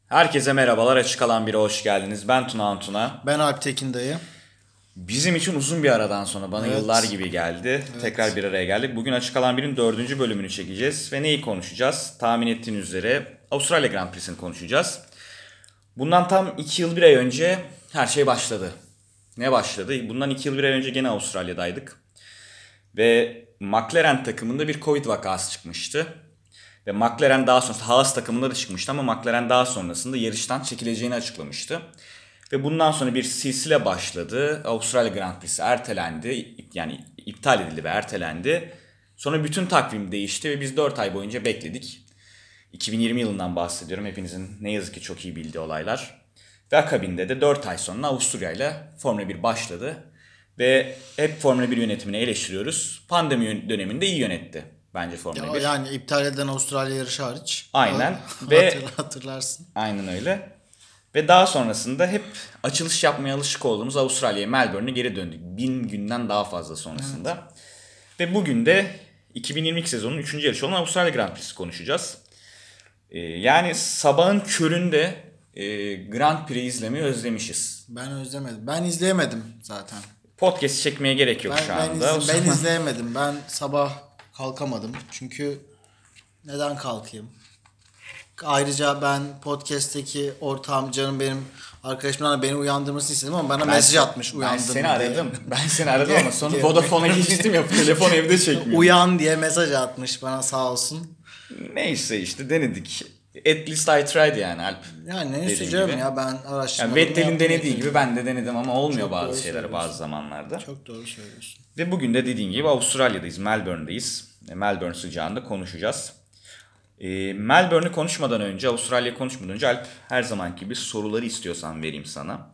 Herkese merhabalar. Açık Alan 1'e hoş geldiniz. Ben Tuna Antuna. Ben Alp Tekin dayı. Bizim için uzun bir aradan sonra bana Evet. yıllar gibi geldi. Tekrar bir araya geldik. Bugün Açık Alan 1'in 4. bölümünü çekeceğiz. Ve neyi konuşacağız? Tahmin ettiğiniz üzere Avustralya Grand Prix'sini konuşacağız. Bundan tam 2 yıl 1 ay önce her şey başladı. Ne başladı? Bundan 2 yıl 1 ay önce gene Avustralya'daydık. Ve McLaren takımında bir Covid vakası çıkmıştı. Ve McLaren daha sonrasında Haas takımında da çıkmıştı ama McLaren daha sonrasında yarıştan çekileceğini açıklamıştı. Ve bundan sonra bir silsile başladı. Avustralya Grand Prix'si ertelendi. Yani iptal edildi ve ertelendi. Sonra bütün takvim değişti ve biz 4 ay boyunca bekledik. 2020 yılından bahsediyorum. Hepinizin ne yazık ki çok iyi bildiği olaylar. Ve akabinde de 4 ay sonra Avusturya ile Formula 1 başladı. Ve hep Formula 1 yönetimini eleştiriyoruz. Pandemi döneminde iyi yönetti bence Formula 1. Yani iptal edilen Avustralya yarışı hariç. Aynen. Ve Hatırlarsın. aynen öyle. Ve daha sonrasında hep açılış yapmaya alışık olduğumuz Avustralya'ya, Melbourne'e geri döndük. 1000 günden daha fazla sonrasında. Evet. Ve bugün de 2022 sezonunun 3. yarışı olan Avustralya Grand Prix'si konuşacağız. Yani sabahın köründe Grand Prix izlemeyi özlemişiz. Ben özlemedim. Ben izleyemedim zaten. Podcast çekmeye gerek yok şu anda. Ben izleyemedim. Ben sabah kalkamadım. Çünkü neden kalkayım? Ayrıca ben podcast'teki ortağım canım benim arkadaşımdan beni uyandırmasını istedim ama bana mesaj atmış uyandım. Ben seni aradım ama sonra Vodafone'a geçtim ya, telefon evde çekmiyor. Uyan diye mesaj atmış bana sağ olsun. Neyse işte denedik. At least I tried yani Alp. Yani neyse canım ya ben araştırmadım. Yani Vettel'in denediği gibi ben de denedim ama olmuyor bazı şeyler bazı zamanlarda. Çok doğru söylüyorsun. Ve bugün de dediğin gibi Avustralya'dayız, Melbourne'deyiz. Melbourne sıcağında konuşacağız. Melbourne'ü konuşmadan önce, Avustralya'yı konuşmadan önce Alp her zamanki gibi soruları istiyorsan vereyim sana.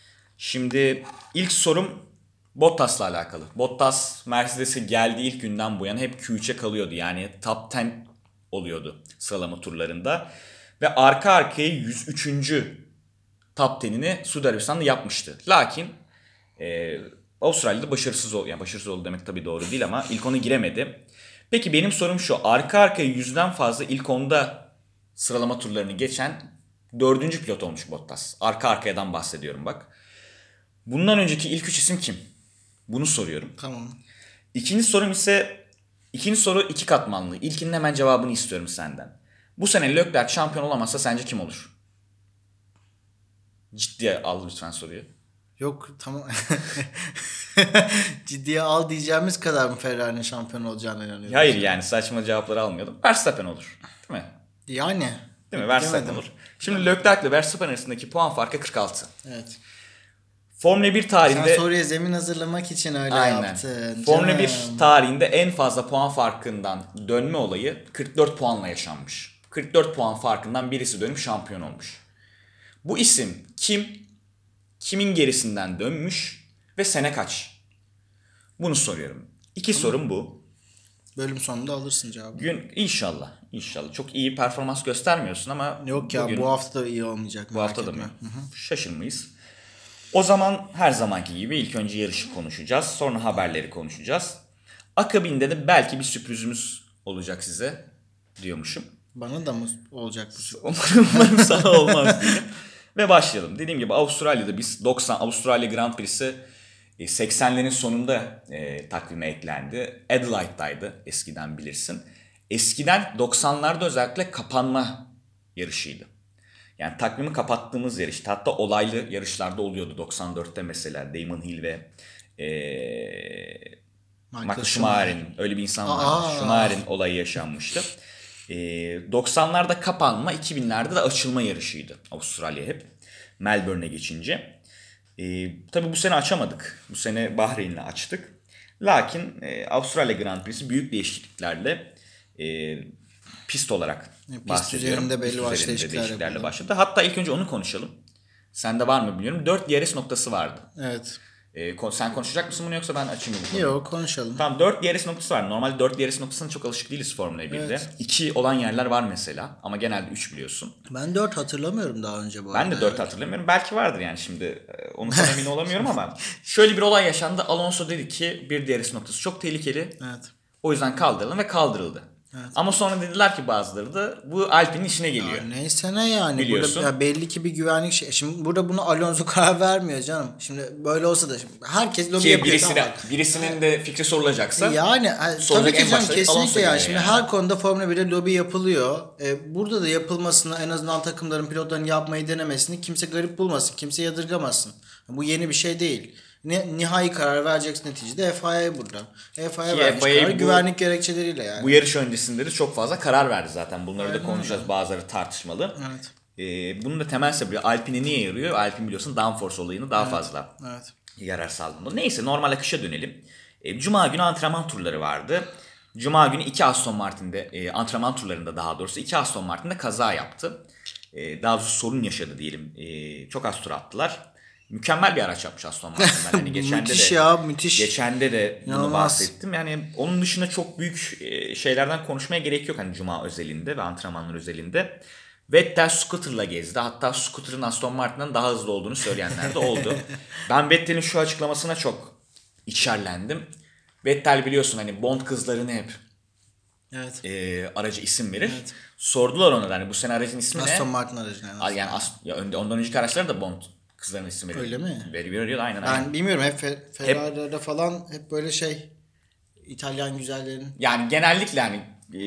Şimdi ilk sorum Bottas'la alakalı. Bottas Mercedes'e geldiği ilk günden bu yana hep Q3'e kalıyordu. Yani top 10 oluyordu sıralama turlarında. Ve arka arkaya 103. top 10'ini Suudi Arabistan'da yapmıştı. Lakin Avustralya'da başarısız oldu. Yani başarısız oldu demek tabii doğru değil ama ilk ona giremedi. Peki benim sorum şu. Arka arkaya 100'den fazla ilk 10'da sıralama turlarını geçen 4. pilot olmuş Bottas. Arka arkayadan bahsediyorum bak. Bundan önceki ilk 3 isim kim? Bunu soruyorum. Tamam. İkinci soru iki katmanlı. İlkinin hemen cevabını istiyorum senden. Bu sene Leclerc şampiyon olamazsa sence kim olur? Ciddiye al lütfen soruyu. Yok tamam. Ciddiye al diyeceğimiz kadar mı Ferrari'nin şampiyon olacağına inanıyorum. Hayır yani saçma cevapları almayalım. Verstappen olur. Değil mi? Yani. Değil mi? Verstappen olur. Şimdi Leclerc ile Verstappen arasındaki puan farkı 46. Evet. Formula 1 tarihinde... Sen soruya zemin hazırlamak için öyle yaptın. Formula 1 tarihinde en fazla puan farkından dönme olayı 44 puanla yaşanmış. 44 puan farkından birisi dönüp şampiyon olmuş. Bu isim kim? Kimin gerisinden dönmüş? Ve sene kaç? Bunu soruyorum. İki sorum bu. Bölüm sonunda alırsın cevabı. İnşallah. İnşallah. Çok iyi performans göstermiyorsun ama... Yok ya bu hafta da iyi olmayacak. Bu hafta da mı? Şaşırmayız. O zaman her zamanki gibi ilk önce yarışı konuşacağız. Sonra haberleri konuşacağız. Akabinde de belki bir sürprizimiz olacak size diyormuşum. Bana da mı olacak bu sürpriz? Umarım sana olmaz diye. Ve başlayalım. Dediğim gibi Avustralya'da biz Avustralya Grand Prix'si 80'lerin sonunda takvime eklendi. Adelaide'daydı eskiden bilirsin. Eskiden 90'larda özellikle kapanma yarışıydı. Yani takvimi kapattığımız yarış. Hatta olaylı yarışlarda oluyordu. 94'te mesela Damon Hill ve Michael Schumacher'in öyle bir insan var. Schumacher'in olayı yaşanmıştı. 90'larda kapanma, 2000'lerde de açılma yarışıydı Avustralya hep. Melbourne'e geçince. Tabii bu sene açamadık. Bu sene Bahreyn'le açtık. Lakin Avustralya Grand Prix'si büyük değişikliklerle pist olarak bahsediyorum. Pist üzerinde belli başlı değişikliklerle başladı. Hatta ilk önce onu konuşalım. Sende var mı bilmiyorum. 4 DRS noktası vardı. Evet. Sen konuşacak mısın bunu yoksa ben açayım mı? Yok konuşalım. Tamam 4 DRS noktası var. Normalde 4 DRS noktasına çok alışık değiliz Formula 1'de. Evet. 2 olan yerler var mesela ama genelde 3 biliyorsun. Ben 4 hatırlamıyorum daha önce bu arada. Ben de 4 hatırlamıyorum. Belki vardır yani şimdi onu tam emin olamıyorum ama şöyle bir olay yaşandı. Alonso dedi ki bir DRS noktası çok tehlikeli. Evet. O yüzden kaldıralım ve kaldırıldı. Evet. Ama sonra dediler ki bazıları da bu Alpine'in işine geliyor. Ya neyse ne yani. Biliyorsun. Burada ya belli ki bir güvenlik şey. Şimdi burada bunu Alonso karar vermiyor canım. Şimdi böyle olsa da şimdi herkes lobi Ki yapıyor. Tamam. birisinin de fikri sorulacaksa Yani soracak tabii en ki canım, başta kesinlikle Alonso yani. geliyor Şimdi yani. her konuda Formula 1'de lobi yapılıyor. Burada da yapılmasını, en azından takımların, pilotların yapmayı denemesini kimse garip bulmasın. Kimse yadırgamasın. Bu yeni bir şey değil. Nihai karar vereceksin neticede FIA burada. FIA vermiş FIA kararı bu- güvenlik gerekçeleriyle yani. bu yarış öncesinde de çok fazla karar verdi zaten. Bunları da konuşacağız. Bazıları tartışmalı. Evet. Bunun da temel sebebi Alpine'e niye yarıyor? Alpine biliyorsun downforce olayını daha fazla Evet. yarar sağladı. Neyse normal akışa dönelim. Cuma günü antrenman turları vardı. Cuma günü 2 Aston Martin'de antrenman turlarında daha doğrusu 2 Aston Martin'de kaza yaptı. Daha doğrusu sorun yaşadı diyelim. Çok az tur attılar. Mükemmel bir araç yapmış Aston Martin. Ben hani Müthiş ya, müthiş. Geçende de bunu İnanılmaz. bahsettim. Yani onun dışında çok büyük şeylerden konuşmaya gerek yok hani Cuma özelinde ve antrenmanlar özelinde. Vettel scooter'la gezdi. Hatta scooter'ın Aston Martin'den daha hızlı olduğunu söyleyenler de oldu. Ben Vettel'in şu açıklamasına çok içerlendim. Vettel biliyorsun hani Bond kızlarını hep Evet. aracı isim verir. Evet. Sordular ona da hani bu sene aracın ismi ne? Aston Martin aracına. Yani ondan önceki araçlar da Bond kızlarının isim veriyor. Öyle mi? Veriyor aynen. Ben bilmiyorum, hep Ferrari'de falan hep böyle şey İtalyan güzellerin. Yani genellikle hani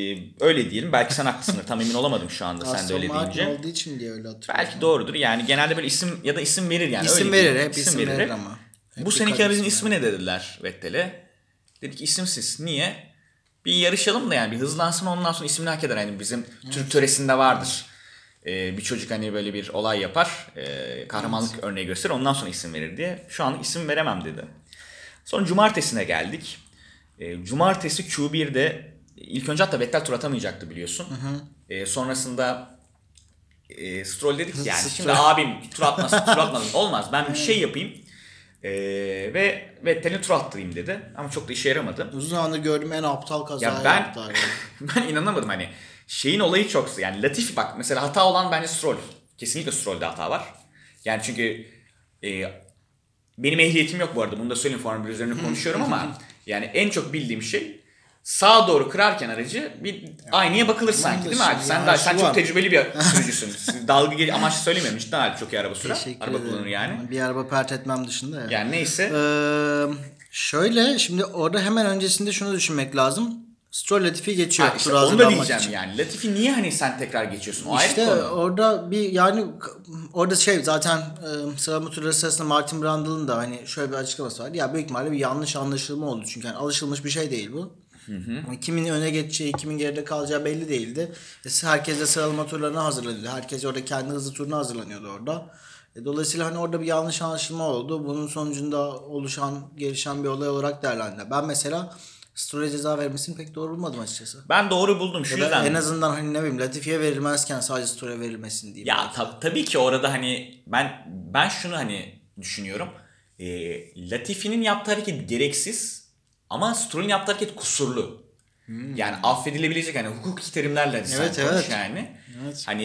öyle diyelim. Belki sen haklısındır. Tam emin olamadım şu anda sen de öyle Aston Martin deyince. olduğu için diye öyle hatırlıyorum. Belki doğrudur. Yani genelde böyle isim ya da isim verir yani. İsim öyle verir, diyeyim. hep isim verir hep. ama. Hep Bu seneki dikkat aracın etsin ismi ne dediler Vettel'e? Dedi ki isimsiz. Niye? Bir yarışalım da yani bir hızlansın ondan sonra ismini hak eder. Yani bizim Türk töresinde vardır. Bir çocuk hani böyle bir olay yapar. Kahramanlık örneği gösterir. Ondan sonra isim verir diye. Şu an isim veremem dedi. Sonra cumartesine geldik. Cumartesi Q1'de ilk önce hatta Vettel tur atamayacaktı biliyorsun. Sonrasında Stroll dedik ki yani şimdi abim tur atmasın olmaz ben bir şey yapayım ve Vettel'i tur attırayım dedi ama çok da işe yaramadı. Uzun zamandır gördüğüm en aptal kaza Ya ben yaptılar yani. ben inanamadım hani şeyin olayı çok yani Latifi bak mesela hata olan bence Stroll. Kesinlikle Stroll'de hata var. Yani çünkü benim ehliyetim yok bu arada bunu da söyleyeyim Formula 1 üzerine konuşuyorum ama yani en çok bildiğim şey sağa doğru kırarken aracı bir aynaya bakılır sanki değil mi Alp? Sen çok tecrübeli bir sürücüsün. Dalga amaçlı söylemiyorum. Cidden Alp çok iyi araba sürer. Teşekkür Araba ederim. kullanır yani. Bir araba pert etmem dışında ya. Yani neyse. Şöyle şimdi orada hemen öncesinde şunu düşünmek lazım. Stroll Latifi geçiyor. Ha, işte tura onu da hazırlanmak diyeceğim için. yani. Latifi niye hani sen tekrar geçiyorsun? O İşte ayrı konu. orada bir yani orada şey zaten sıralama turları sırasında Martin Brundle'ın da hani şöyle bir açıklaması var. Ya büyük ihtimalle bir yanlış anlaşılma oldu. Çünkü yani alışılmış bir şey değil bu. Kimin öne geçeceği, kimin geride kalacağı belli değildi. Herkes de sıralama turlarına hazırlanıyordu. Herkes orada kendi hızlı turuna hazırlanıyordu orada. Dolayısıyla hani orada bir yanlış anlaşılma oldu. Bunun sonucunda oluşan, gelişen bir olay olarak değerlendirdim. Ben mesela Stroll'e ceza vermesini pek doğru bulmadım açıkçası. Ben doğru buldum şu Ya da yüzden. en azından hani ne bileyim Latifi'ye verilmezken sadece Stroll'e verilmesin diye. Ya tabii ki orada hani ben şunu hani düşünüyorum. Latifi'nin yaptığı hareket gereksiz ama Stroll'ün yaptığı hareket kusurlu. Yani affedilebilecek hani hukuki terimlerle sen Evet, konuş evet. yani. Evet. Hani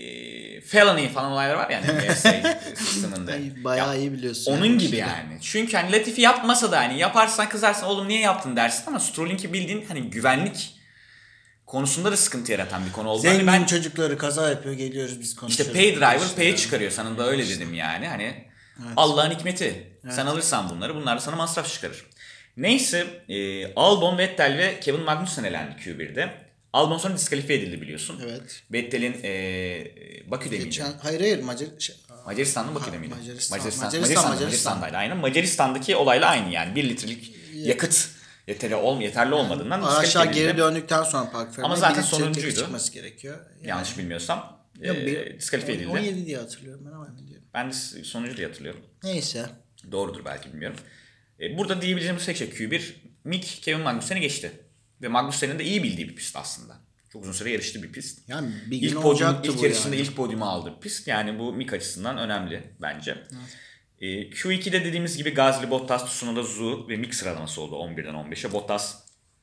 felony falan olaylar var yani PSA sisteminde. Bayağı Ya, iyi biliyorsun. onun yani. gibi yani. Çünkü hani Latifi yapmasa da hani yaparsan kızarsın oğlum niye yaptın dersin ama Stroll'ünki bildiğin hani güvenlik konusunda da sıkıntı yaratan bir konu oldu. Zengin Hani çocukları kaza yapıyor, geliyoruz biz konuşuyoruz. İşte pay driver İşte pay'e yani. çıkarıyor. Sana da öyle dedim yani. Hani Allah'ın hikmeti. Sen alırsan bunlar da sana masraf çıkarır. Neyse Albon, Vettel ve Kevin Magnussen elendi Q1'de. Albon sonra diskalifiye edildi biliyorsun. Evet. Vettel'in Bakü'de miydi? Hayır Macaristan'da Bakü'de miydi? Macaristan. Macaristan'daydı aynen. Macaristan'daki olayla aynı yani. 1 litrelik yakıt yeterli olmadığından Araçlar diskalifiye edildi. geri döndükten sonra park frenine Ama zaten bir litre sonuncuydu. çıkması gerekiyor. Yani. Yanlış bilmiyorsam. Diskalifiye edildi. 17 diye hatırlıyorum ben ama emin değilim. Ben de sonuncu diye hatırlıyorum. Neyse. Doğrudur belki bilmiyorum. Burada diyebileceğimiz tek şey Q1. Mick Kevin Magnussen'i geçti. Ve Magnussen'in de iyi bildiği bir pist aslında. Çok uzun süre yarıştı bir pist. Yani bir gün olacaktı ilk bu yarışında yani. ilk podyumu aldı bir pist. Yani bu Mick açısından önemli bence. Q2'de dediğimiz gibi Gasly, Bottas, Tsunoda, Zhou ve Mick sıralaması oldu 11'den 15'e. Bottas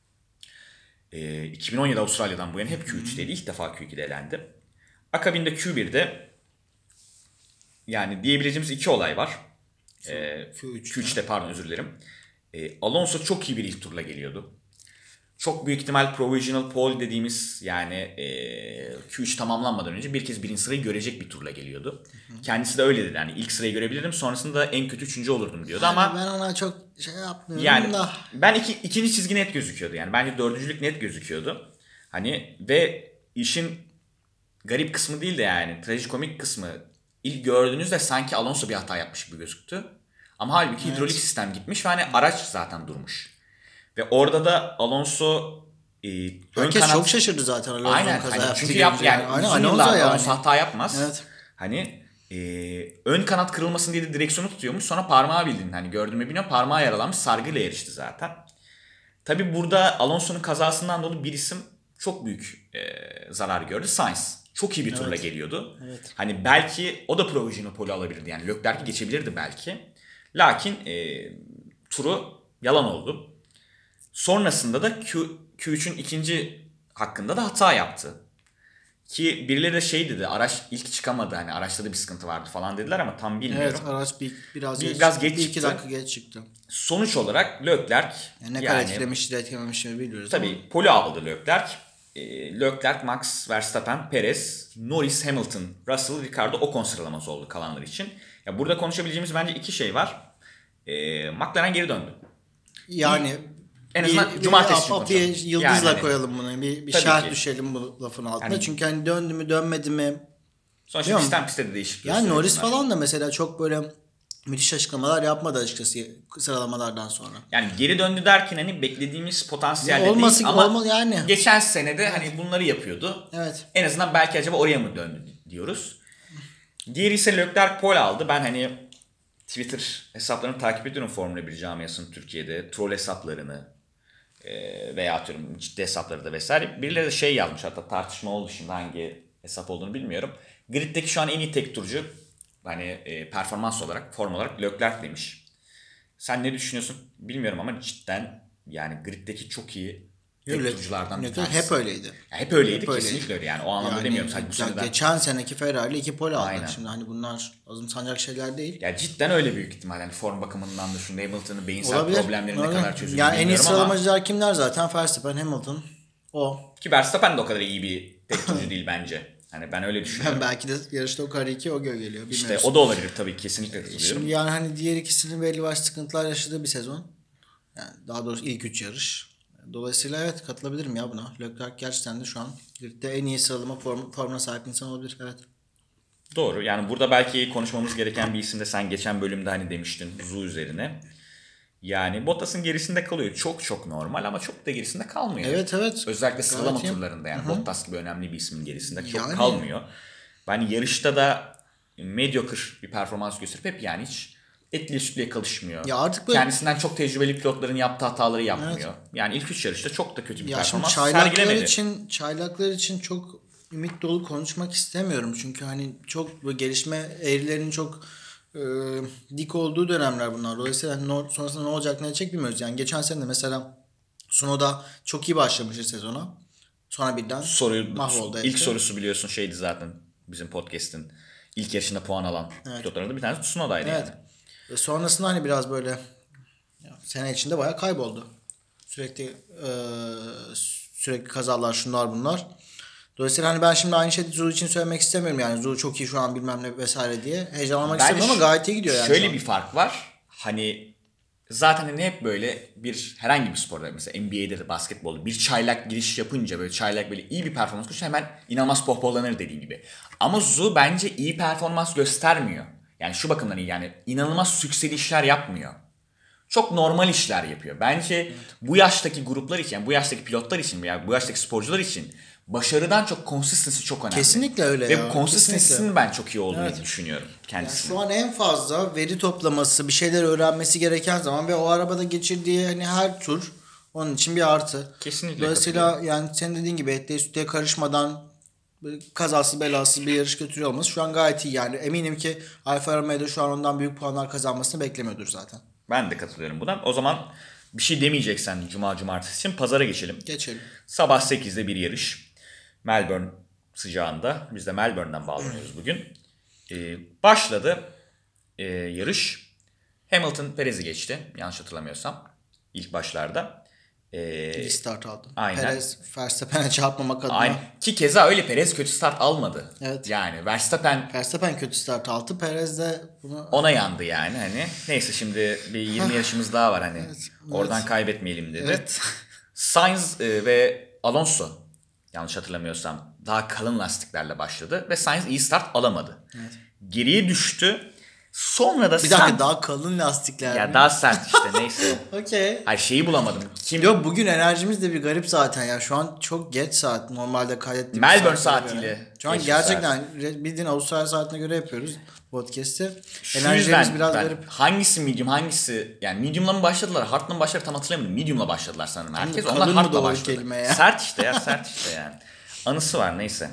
2017 Avustralya'dan bu yana hep Q3'teydi. İlk defa Q2'de elendi. Akabinde Q1'de yani diyebileceğimiz iki olay var. Q3'te pardon özür dilerim. Alonso çok iyi bir ilk turla geliyordu. çok büyük ihtimal provisional pole dediğimiz yani Q3 tamamlanmadan önce bir kez birinci sırayı görecek bir turla geliyordu. Kendisi de öyle dedi. Yani ilk sırayı görebilirim, sonrasında en kötü üçüncü olurdum diyordu Yani ama ben ona çok şey yapmıyorum yani da. ben ikinci çizgi net gözüküyordu yani. Bence dördüncülük net gözüküyordu. Hani ve işin garip kısmı değil de yani trajikomik kısmı, ilk gördüğünüzde sanki Alonso bir hata yapmış gibi gözüktü. Ama halbuki hidrolik sistem gitmiş ve hani araç zaten durmuş. Ve orada da Alonso ön Herkes kanat... çok şaşırdı zaten Alonso'nun Aynen. kaza Hani yaptı çünkü görünce yani Aynen, uzun Alonso yıllardır yani. Alonso hata yapmaz. Evet. Hani ön kanat kırılmasın diye de direksiyonu tutuyormuş. Sonra parmağı bildin. Hani gördüğümü bilmiyorum. Parmağı yaralanmış. Sargıyla yarıştı zaten. Tabi burada Alonso'nun kazasından dolayı bir isim çok büyük zarar gördü. Sainz. Çok iyi bir turla geliyordu. Evet. Hani belki o da provisional pole alabilirdi. Yani Leclerc'i geçebilirdi belki. Lakin turu yalan oldu. Sonrasında da Q3'ün ikinci hakkında da hata yaptı. Ki birileri de şey dedi, araç ilk çıkamadı, hani araçta da bir sıkıntı vardı falan dediler ama tam bilmiyorum. Evet, araç biraz geç bir iki çıktı. dakika geç çıktı. Sonuç olarak Leclerc Yani ne kadar etkilemiş de etkilememiş mi bilmiyoruz ama. tabii pole aldı Leclerc. Leclerc, Max Verstappen, Perez, Norris, Hamilton, Russell, Ricardo, Ocon sıralaması oldu kalanlar için. Ya burada konuşabileceğimiz bence iki şey var. McLaren geri döndü. Yani En azından cumartesi için konuşalım. bir yıldızla Yani hani, koyalım bunu. Bir tabii şerh ki. düşelim bu lafın altına. Hani- Çünkü hani döndü mü dönmedi mi? Sonuçta Değil mi? pistten piste de değişiklik Yani gösteriyor Norris bunlar. falan da mesela çok böyle müthiş açıklamalar yapmadı açıkçası sıralamalardan sonra. Yani geri döndü derken hani beklediğimiz potansiyelde Olması değil ama olmaz yani. geçen senede hani bunları yapıyordu. Evet. En azından belki acaba oraya mı döndü diyoruz. Diğeri ise Leclerc pole aldı. Ben hani Twitter hesaplarını takip ediyorum Formula 1 camiasının Türkiye'de. Troll hesaplarını veya atıyorum ciddi hesapları da vesaire. Birileri de şey yazmış, hatta tartışma oldu, şimdi hangi hesap olduğunu bilmiyorum. Grid'deki şu an en iyi tek turcu hani performans olarak, form olarak Leclerc demiş. Sen ne düşünüyorsun bilmiyorum ama cidden yani grid'deki çok iyi tek turculardan bir tanesi. Hep öyleydi. Ya hep öyleydi, Hep öyleydi. kesinlikle öyle yani, o anlamda Yani demiyorum sadece bu ya seneden. geçen seneki Ferrari 2 pole aldı. Aynen. Şimdi hani bunlar azımsanacak şeyler değil. Ya cidden öyle büyük ihtimal, yani form bakımından da şu Hamilton'ın beyinsel Olabilir. problemlerini ne Olabilir. kadar çözülür Yani en iyi bilmiyorum ama sıralamacılar kimler zaten? Verstappen, Hamilton. O. ki Verstappen de o kadar iyi bir tek turcu değil bence. Hani ben öyle düşünüyorum. Belki de yarışta o kare 2 o geliyor. Bilmiyoruz. İşte o da olabilir tabii, kesinlikle katılıyorum. Şimdi yani hani diğer ikisinin belli başlı sıkıntılar yaşadığı bir sezon. Yani daha doğrusu ilk 3 yarış. Dolayısıyla evet, katılabilirim ya buna. Leclerc gerçekten de şu an ligde en iyi sıralama formuna sahip insan olabilir. Evet. Doğru. Yani burada belki konuşmamız gereken bir isim de sen geçen bölümde hani demiştin Zhu üzerine. Yani Bottas'ın gerisinde kalıyor. Çok çok normal ama çok da gerisinde kalmıyor. Evet. Özellikle sıralama Gayet iyi. turlarında yani Bottas gibi önemli bir ismin gerisinde çok Yani- kalmıyor. Yani yarışta da mediocre bir performans gösterip hep yani hiç etliye sütlüye kalışmıyor. Ya artık böyle- Kendisinden çok tecrübeli pilotların yaptığı hataları yapmıyor. Yani ilk 3 yarışta çok da kötü bir Ya şimdi performans sergilemedi. çaylaklar için çok ümit dolu konuşmak istemiyorum. Çünkü hani çok böyle gelişme eğrilerinin çok dik olduğu dönemler bunlar. Dolayısıyla hani sonrasında ne olacak ne edecek bilmiyoruz. Yani geçen sene de mesela Tsunoda çok iyi başlamıştı sezona. Sonra birden mahvoldu. İlk sorusu biliyorsun şeydi zaten bizim podcast'in ilk yarışında puan alan pilotlarında bir tanesi Tsunoda'ydı Evet. yani. Ve sonrasında hani biraz böyle sene içinde bayağı kayboldu. Sürekli kazalar, şunlar bunlar. Dolayısıyla hani ben şimdi aynı şeyi Zhu için söylemek istemiyorum yani. Zhu çok iyi şu an bilmem ne vesaire diye. Heyecanlanmak Bence istemiyorum ama gayet iyi gidiyor yani. şöyle bir fark var. Hani zaten hani hep böyle bir herhangi bir sporda, mesela NBA'de de basketbolda bir çaylak giriş yapınca, böyle çaylak böyle iyi bir performans gösteriyor, hemen inanılmaz pohpohlanır dediğin gibi. Ama Zhu bence iyi performans göstermiyor. Yani şu bakımdan iyi, yani inanılmaz sükseli işler yapmıyor. Çok normal işler yapıyor. Bence bu yaştaki gruplar için, yani bu yaştaki pilotlar için veya bu yaştaki sporcular için başarıdan çok consistency çok önemli. Kesinlikle öyle Ve ya. consistency'nin ben çok iyi olduğunu düşünüyorum kendisinin. Şu an en fazla veri toplaması, bir şeyler öğrenmesi gereken zaman ve o arabada geçirdiği hani her tur onun için bir artı. Kesinlikle Dolayısıyla yani senin dediğin gibi etliye sütlüye karışmadan kazasız belasız bir yarış götürüyor olması şu an gayet iyi. Yani eminim ki Alfa Romeo'da şu an ondan büyük puanlar kazanmasını beklemiyordur zaten. Ben de katılıyorum buna. O zaman bir şey demeyeceksen cumartesi için pazara geçelim. Geçelim. Sabah 8'de bir yarış. Melbourne sıcağında. Biz de Melbourne'den bağlanıyoruz bugün. Başladı yarış. Hamilton Perez'i geçti yanlış hatırlamıyorsam ilk başlarda. İyi start aldı. Aynen. Perez Verstappen'e çarpmamak adına. Aynen. Ki keza öyle Perez kötü start almadı. Evet. Yani Verstappen kötü start aldı. Perez de bunu... ona yandı yani hani. Neyse şimdi bir 20 yarışımız daha var hani. Evet. Oradan kaybetmeyelim dedi. Evet. Sainz ve Alonso yanlış hatırlamıyorsam daha kalın lastiklerle başladı ve Sainz iyi start alamadı. Evet. Geriye düştü. Sonra da Bir dakika, daha kalın lastikler ya mi? daha sert işte neyse. Okey. Ay şeyi bulamadım. Yok, bugün enerjimiz de bir garip zaten ya. Şu an çok geç saat. Normalde kaydettiğimiz Melbourne saatlere saatiyle göre. Şu an geç bir gerçekten bildiğin Avustralya saatine göre yapıyoruz podcast'i. Şu Enerjimiz yüzden biraz ben garip. hangisi medium hangisi yani medium'la mı başladılar hard'la mı başladılar tam hatırlamıyorum. Medium'la başladılar sanırım herkes. Kalın Onlar mı hard'la doğru başladı. kelime ya? Sert işte ya sert işte yani. Anısı var neyse.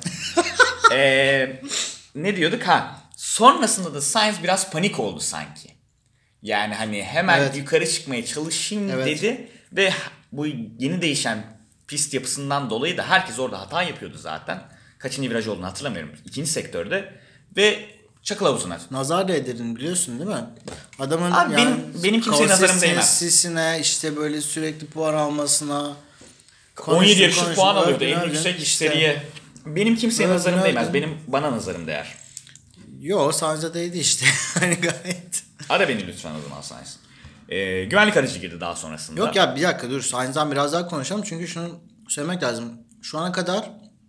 Ne diyorduk ha? Sonrasında da Sainz biraz panik oldu sanki. Yani hani hemen Evet. yukarı çıkmaya çalışayım Evet. dedi ve bu yeni değişen pist yapısından dolayı da herkes orada hata yapıyordu zaten. Kaçıncı viraj olduğunu hatırlamıyorum. İkinci sektörde ve çakıl havuzuna. Nazar değdirdin biliyorsun değil mi? Adamın Abi benim kimseye nazarım değmez. konsistencisine, işte böyle sürekli puan almasına. 17 yarışlık konuştu, puan alıyordu övdün, en övdün. yüksek İşte. seriye. Benim kimseye Övdün, nazarım değmez. övdün. Bana nazarım değer. Yo, Sainz'a değdi işte. Hani gayet. Ara beni lütfen o zaman Sainz. Güvenlik aracı girdi daha sonrasında. Yok ya, bir dakika dur. Sainz'dan biraz daha konuşalım. Çünkü şunu söylemek lazım. Şu ana kadar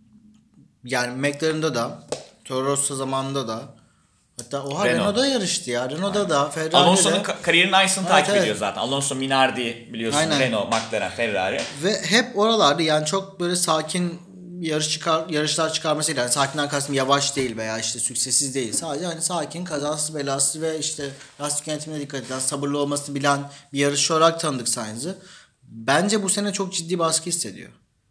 yani McLaren'da da, Toro Rosso zamanında da, hatta Renault'da yarıştı ya. Renault'da da, Ferrari'de Alonso'nun de. kariyerinin aynısını Evet, takip evet. ediyor zaten. Alonso Minardi biliyorsun. Aynen. Renault, McLaren, Ferrari. Ve hep oralarda yani çok böyle sakin yarışlar çıkarmasıyla, yani sakinden kastım yavaş değil veya işte süksesiz değil. Sadece hani sakin, kazasız belasız ve işte lastik yönetimine dikkat eden, sabırlı olmasını bilen bir yarışçı olarak tanıdık Sainz'ı. Bence bu sene çok ciddi baskı hissediyor.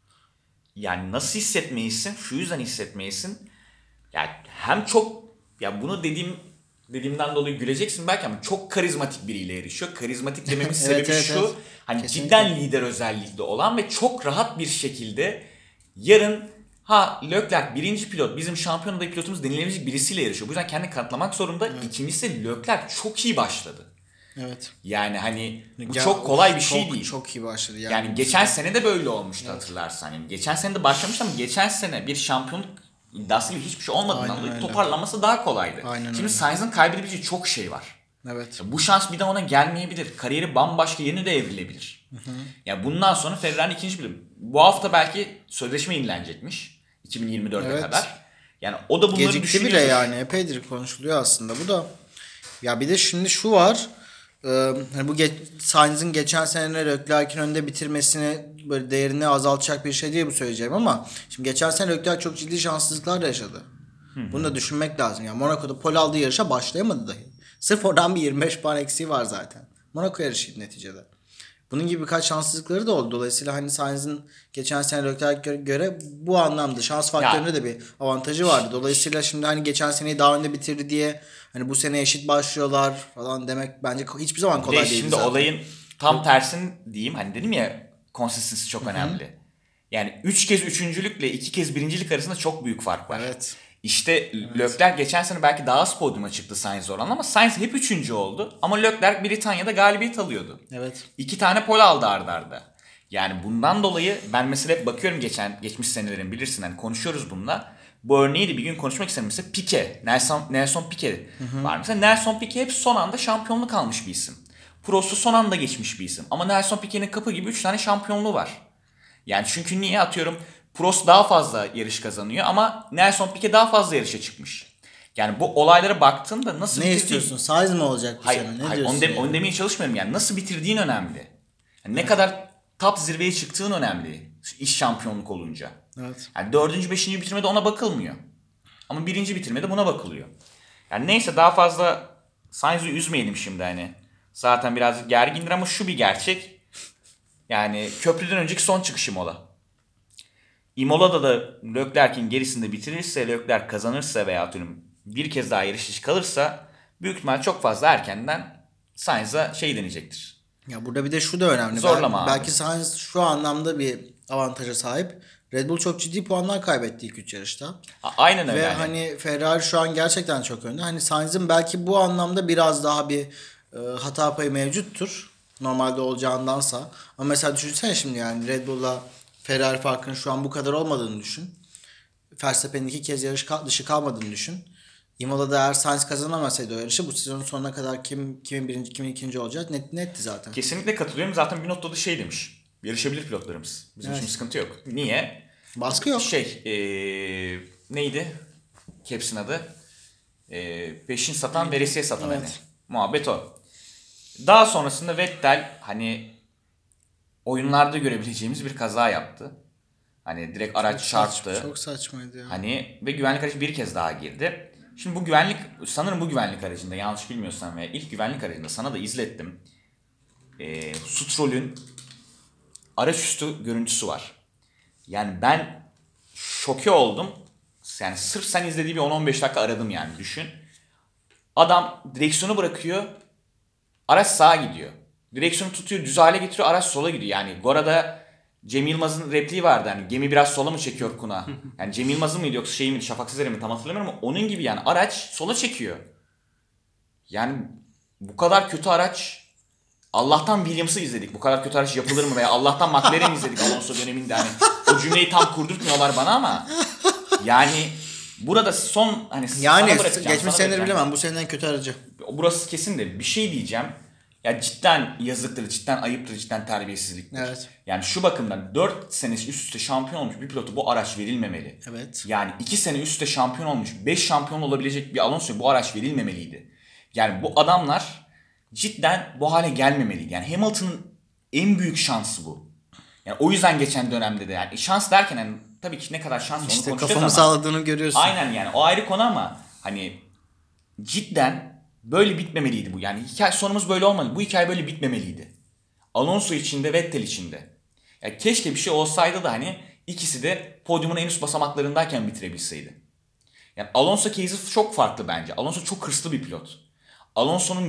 Yani nasıl hissetmeyisin? Şu yüzden hissetmeyisin. Yani hem çok ya bunu dediğimden dolayı güleceksin belki ama çok karizmatik biriyle yarışıyor. Karizmatik dememin sebebi evet, şu. evet. Hani Kesinlikle. cidden lider özellikli olan ve çok rahat bir şekilde yarın Leclerc birinci pilot, bizim şampiyon adayı pilotumuz denilebilecek birisiyle yarışıyor. Bu yüzden kendini kanıtlamak zorunda. Evet. İkincisi Leclerc çok iyi başladı. Evet. Yani hani bu Ya, çok kolay bir şey değil. Çok iyi başladı yani. Yani geçen sene de böyle olmuştu hatırlarsan. Yani geçen sene de başlamıştı ama geçen sene bir şampiyonluk iddiası gibi hiçbir şey olmadığından Aynen dolayı öyle. toparlanması daha kolaydı. Aynen Şimdi öyle. Sainz'ın kaybedebileceği çok şey var. Evet. Bu şans bir de ona gelmeyebilir. Kariyeri bambaşka yerine de evrilebilir. Yani bundan sonra Ferrari'nin ikinci pilot. Bu hafta belki sözleşme yenilenecekmiş. 2024'e Evet. kadar. Yani o da bunları Gecikti düşünüyor. bile yani, epeydir konuşuluyor aslında bu da. Ya bir de şimdi şu var. Hani bu Sainz'ın geçen sene Leclerc'in önünde bitirmesini böyle değerini azaltacak bir şey diye bu söyleyeceğim ama şimdi geçen sene Leclerc çok ciddi şanssızlıklar da yaşadı. Bunu da düşünmek lazım. Yani Monaco'da pole aldığı yarışa başlayamadı dahi. Sırf oradan bir 25 puan eksiği var zaten. Monaco yarışıydı neticede. Bunun gibi birkaç şanssızlıkları da oldu. Dolayısıyla hani Sainz'ın geçen sene Leclerc'e göre bu anlamda şans faktöründe de bir avantajı vardı. Dolayısıyla şimdi hani geçen seneyi daha önde bitirdi diye hani bu sene eşit başlıyorlar falan demek bence hiçbir zaman kolay değil Şimdi zaten. olayın tam tersini diyeyim. Hani dedim ya consistency çok önemli. Yani 3 kez üçüncülükle 2 kez birincilik arasında çok büyük fark var. Evet. İşte Leclerc geçen sene belki daha az podyuma çıktı Sainz oranla ama Sainz hep üçüncü oldu. Ama Leclerc Britanya'da galibiyet alıyordu. Evet. 2 tane pole aldı arda arda. Yani bundan dolayı ben mesela hep bakıyorum geçmiş senelerin bilirsin hani konuşuyoruz bununla. Bu örneği de bir gün konuşmak isterim. Mesela Piquet, Nelson Piquet var mesela. Nelson Piquet hep son anda şampiyonluk almış bir isim. Prost'u son anda geçmiş bir isim. Ama Nelson Piquet'in kapı gibi 3 tane şampiyonluğu var. Yani çünkü niye atıyorum Prost daha fazla yarış kazanıyor ama Nelson Piquet daha fazla yarışa çıkmış. Yani bu olaylara baktığında nasıl Ne istiyorsun? Sainz mi olacak bu sene? Ne diyorsun? Onu demeye çalışmıyorum yani. Nasıl bitirdiğin önemli. Yani ne kadar top zirveye çıktığın önemli. İş şampiyonluk olunca. Evet. Yani 4. 5. bitirmede ona bakılmıyor. Ama 1. bitirmede buna bakılıyor. Yani neyse daha fazla Sainz'ı üzmeyelim şimdi hani. Zaten birazcık gergindir ama şu bir gerçek. Yani köprüden önceki son çıkışı Imola. Imola'da da Leclerc'in gerisinde bitirirse, Leclerc kazanırsa veya atıyorum bir kez daha yarış dışı kalırsa büyük ihtimal çok fazla erkenden Sainz'a deneyecektir. Ya burada bir de şu da önemli. Zorlama belki Sainz şu anlamda bir avantaja sahip. Red Bull çok ciddi puanlar kaybetti ilk 3 yarışta. Aynen öyle. Ve yani. hani Ferrari şu an gerçekten çok önde. Hani Sainz'in belki bu anlamda biraz daha bir hata payı mevcuttur. normalde olacağındansa. Ama mesela düşünsene şimdi yani Red Bull'la Ferrari farkının şu an bu kadar olmadığını düşün. Verstappen'in 2 kez yarış dışı kalmadığını düşün. Imola'da eğer Sainz kazanamasaydı o yarışı bu sezonun sonuna kadar kimin birinci kimin ikinci olacak netti zaten. Kesinlikle katılıyorum. Zaten bir nottada şey demiş. Yarışabilir pilotlarımız. Bizim için sıkıntı yok. Niye? Baskı yok. Neydi? Caps'in adı. Peşin satan veresiye satan Evet. hani. Muhabbet o. Daha sonrasında Vettel hani oyunlarda görebileceğimiz bir kaza yaptı. Hani direkt araç çarptı. Çok saçmaydı ya. Hani ve güvenlik aracı bir kez daha girdi. Şimdi sanırım bu güvenlik aracında yanlış bilmiyorsam veya ilk güvenlik aracında sana da izlettim. Stroll'ün araçüstü görüntüsü var. Yani ben şoke oldum. Yani sırf sen izlediği bir 10-15 dakika aradım yani düşün. Adam direksiyonu bırakıyor. Araç sağa gidiyor. Direksiyonu tutuyor, düz hale getiriyor, araç sola gidiyor. Yani Gora'da Cem Yılmaz'ın repliği vardı hani gemi biraz sola mı çekiyor Kuna? Yani Cem Yılmaz'ın mıydı yoksa şey miydi Şafak Sezer'in mi tam hatırlamıyorum ama onun gibi yani araç sola çekiyor. Yani bu kadar kötü araç Allah'tan Williams'ı izledik. Bu kadar kötü araç yapılır mı veya Allah'tan McLaren izledik Alonso döneminde hani o cümleyi tam kurdurtmuyorlar bana ama yani burada son hani Yani sana bırakacağım, geçmiş sana seneleri bırakacağım. bilemem. Bu seneden kötü aracı. Burası kesin de bir şey diyeceğim. Ya cidden yazıktır, cidden ayıptır, cidden terbiyesizliktir. Evet. Yani şu bakımdan 4 sene üst üste şampiyon olmuş bir pilotu bu araç verilmemeli. Evet. Yani 2 sene üst üste şampiyon olmuş, 5 şampiyon olabilecek bir Alonso'ya bu araç verilmemeliydi. Yani bu adamlar cidden bu hale gelmemeliydi. Yani Hamilton'ın en büyük şansı bu. Yani o yüzden geçen dönemde de yani şans derken yani tabii ki ne kadar şans onu İşte konuşacağız kafamı ama. sağladığını görüyorsun. Aynen yani o ayrı konu ama hani cidden böyle bitmemeliydi bu. Yani hikaye sonumuz böyle olmalı. Bu hikaye böyle bitmemeliydi. Alonso için de Vettel için de. Ya keşke bir şey olsaydı da hani ikisi de podyumun en üst basamaklarındayken bitirebilseydi. Yani Alonso case'i çok farklı bence. Alonso çok hırslı bir pilot. Alonso'nun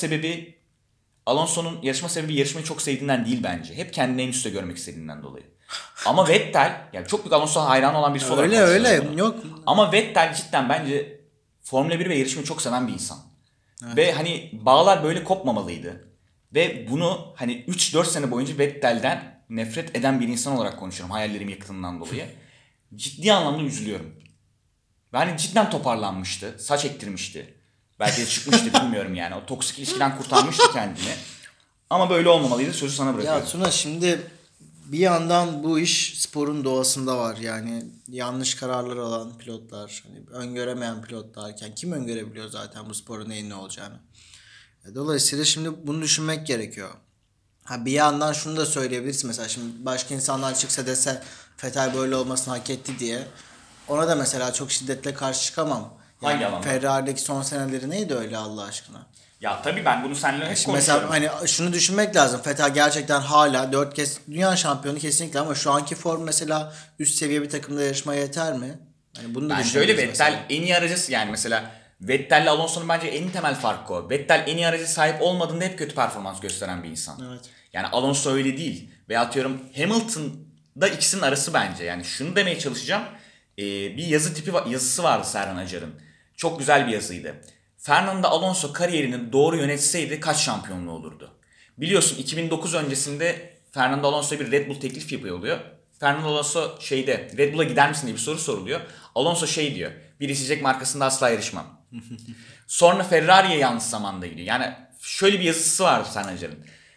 yarışma sebebi yarışmayı çok sevdiğinden değil bence. Hep kendini en üstte görmek istediğinden dolayı. Ama Vettel yani çok büyük Alonso'ya hayran olan birisi olarak Öyle konuşuyorum bunu. yok. Ama Vettel cidden bence Formula 1 ve yarışmayı çok seven bir insan. Ve hani bağlar böyle kopmamalıydı. Ve bunu hani 3-4 sene boyunca Vettel'den nefret eden bir insan olarak konuşuyorum hayallerim yıktığından dolayı. Ciddi anlamda üzülüyorum. Ve hani cidden toparlanmıştı. Saç ektirmişti. Belki de çıkmıştı bilmiyorum yani. O toksik ilişkiden kurtarmıştı kendini. Ama böyle olmamalıydı. Sözü sana bırakıyorum. Ya Tuna şimdi bir yandan bu iş sporun doğasında var. Yani yanlış kararlar alan pilotlar, hani öngöremeyen pilotlarken kim öngörebiliyor zaten bu sporun neyin ne olacağını. Dolayısıyla şimdi bunu düşünmek gerekiyor. Ha bir yandan şunu da söyleyebilirsin mesela şimdi başka insanlar çıksa dese Vettel böyle olmasını hak etti diye. Ona da mesela çok şiddetle karşı çıkamam. Yani Hangi alanda? Ferrari'deki son seneleri neydi öyle Allah aşkına? Ya tabii ben bunu seninle hep Şimdi konuşuyorum. mesela hani şunu düşünmek lazım. Vettel gerçekten hala 4 kez dünya şampiyonu kesinlikle ama şu anki form mesela üst seviye bir takımda yarışmaya yeter mi? Hani bunu da Bence öyle düşünebiliriz Vettel mesela. en iyi aracı yani mesela Vettel'le Alonso'nun bence en temel farkı o. Vettel en iyi aracı sahip olmadığında hep kötü performans gösteren bir insan. Evet. Yani Alonso öyle değil. Ve atıyorum Hamilton'da ikisinin arası bence. Yani şunu demeye çalışacağım. Bir yazısı vardı Serhan Acar'ın. Çok güzel bir yazıydı. Fernando Alonso kariyerini doğru yönetseydi kaç şampiyonluğu olurdu? Biliyorsun 2009 öncesinde Fernando Alonso'ya bir Red Bull teklif yapıyor. Fernando Alonso Red Bull'a gider misin diye bir soru soruluyor. Alonso diyor. Bir içecek markasında asla yarışmam. Sonra Ferrari'ye yanlış zamanda gidiyor. Yani şöyle bir yazısı vardı Serhan Acar'ın.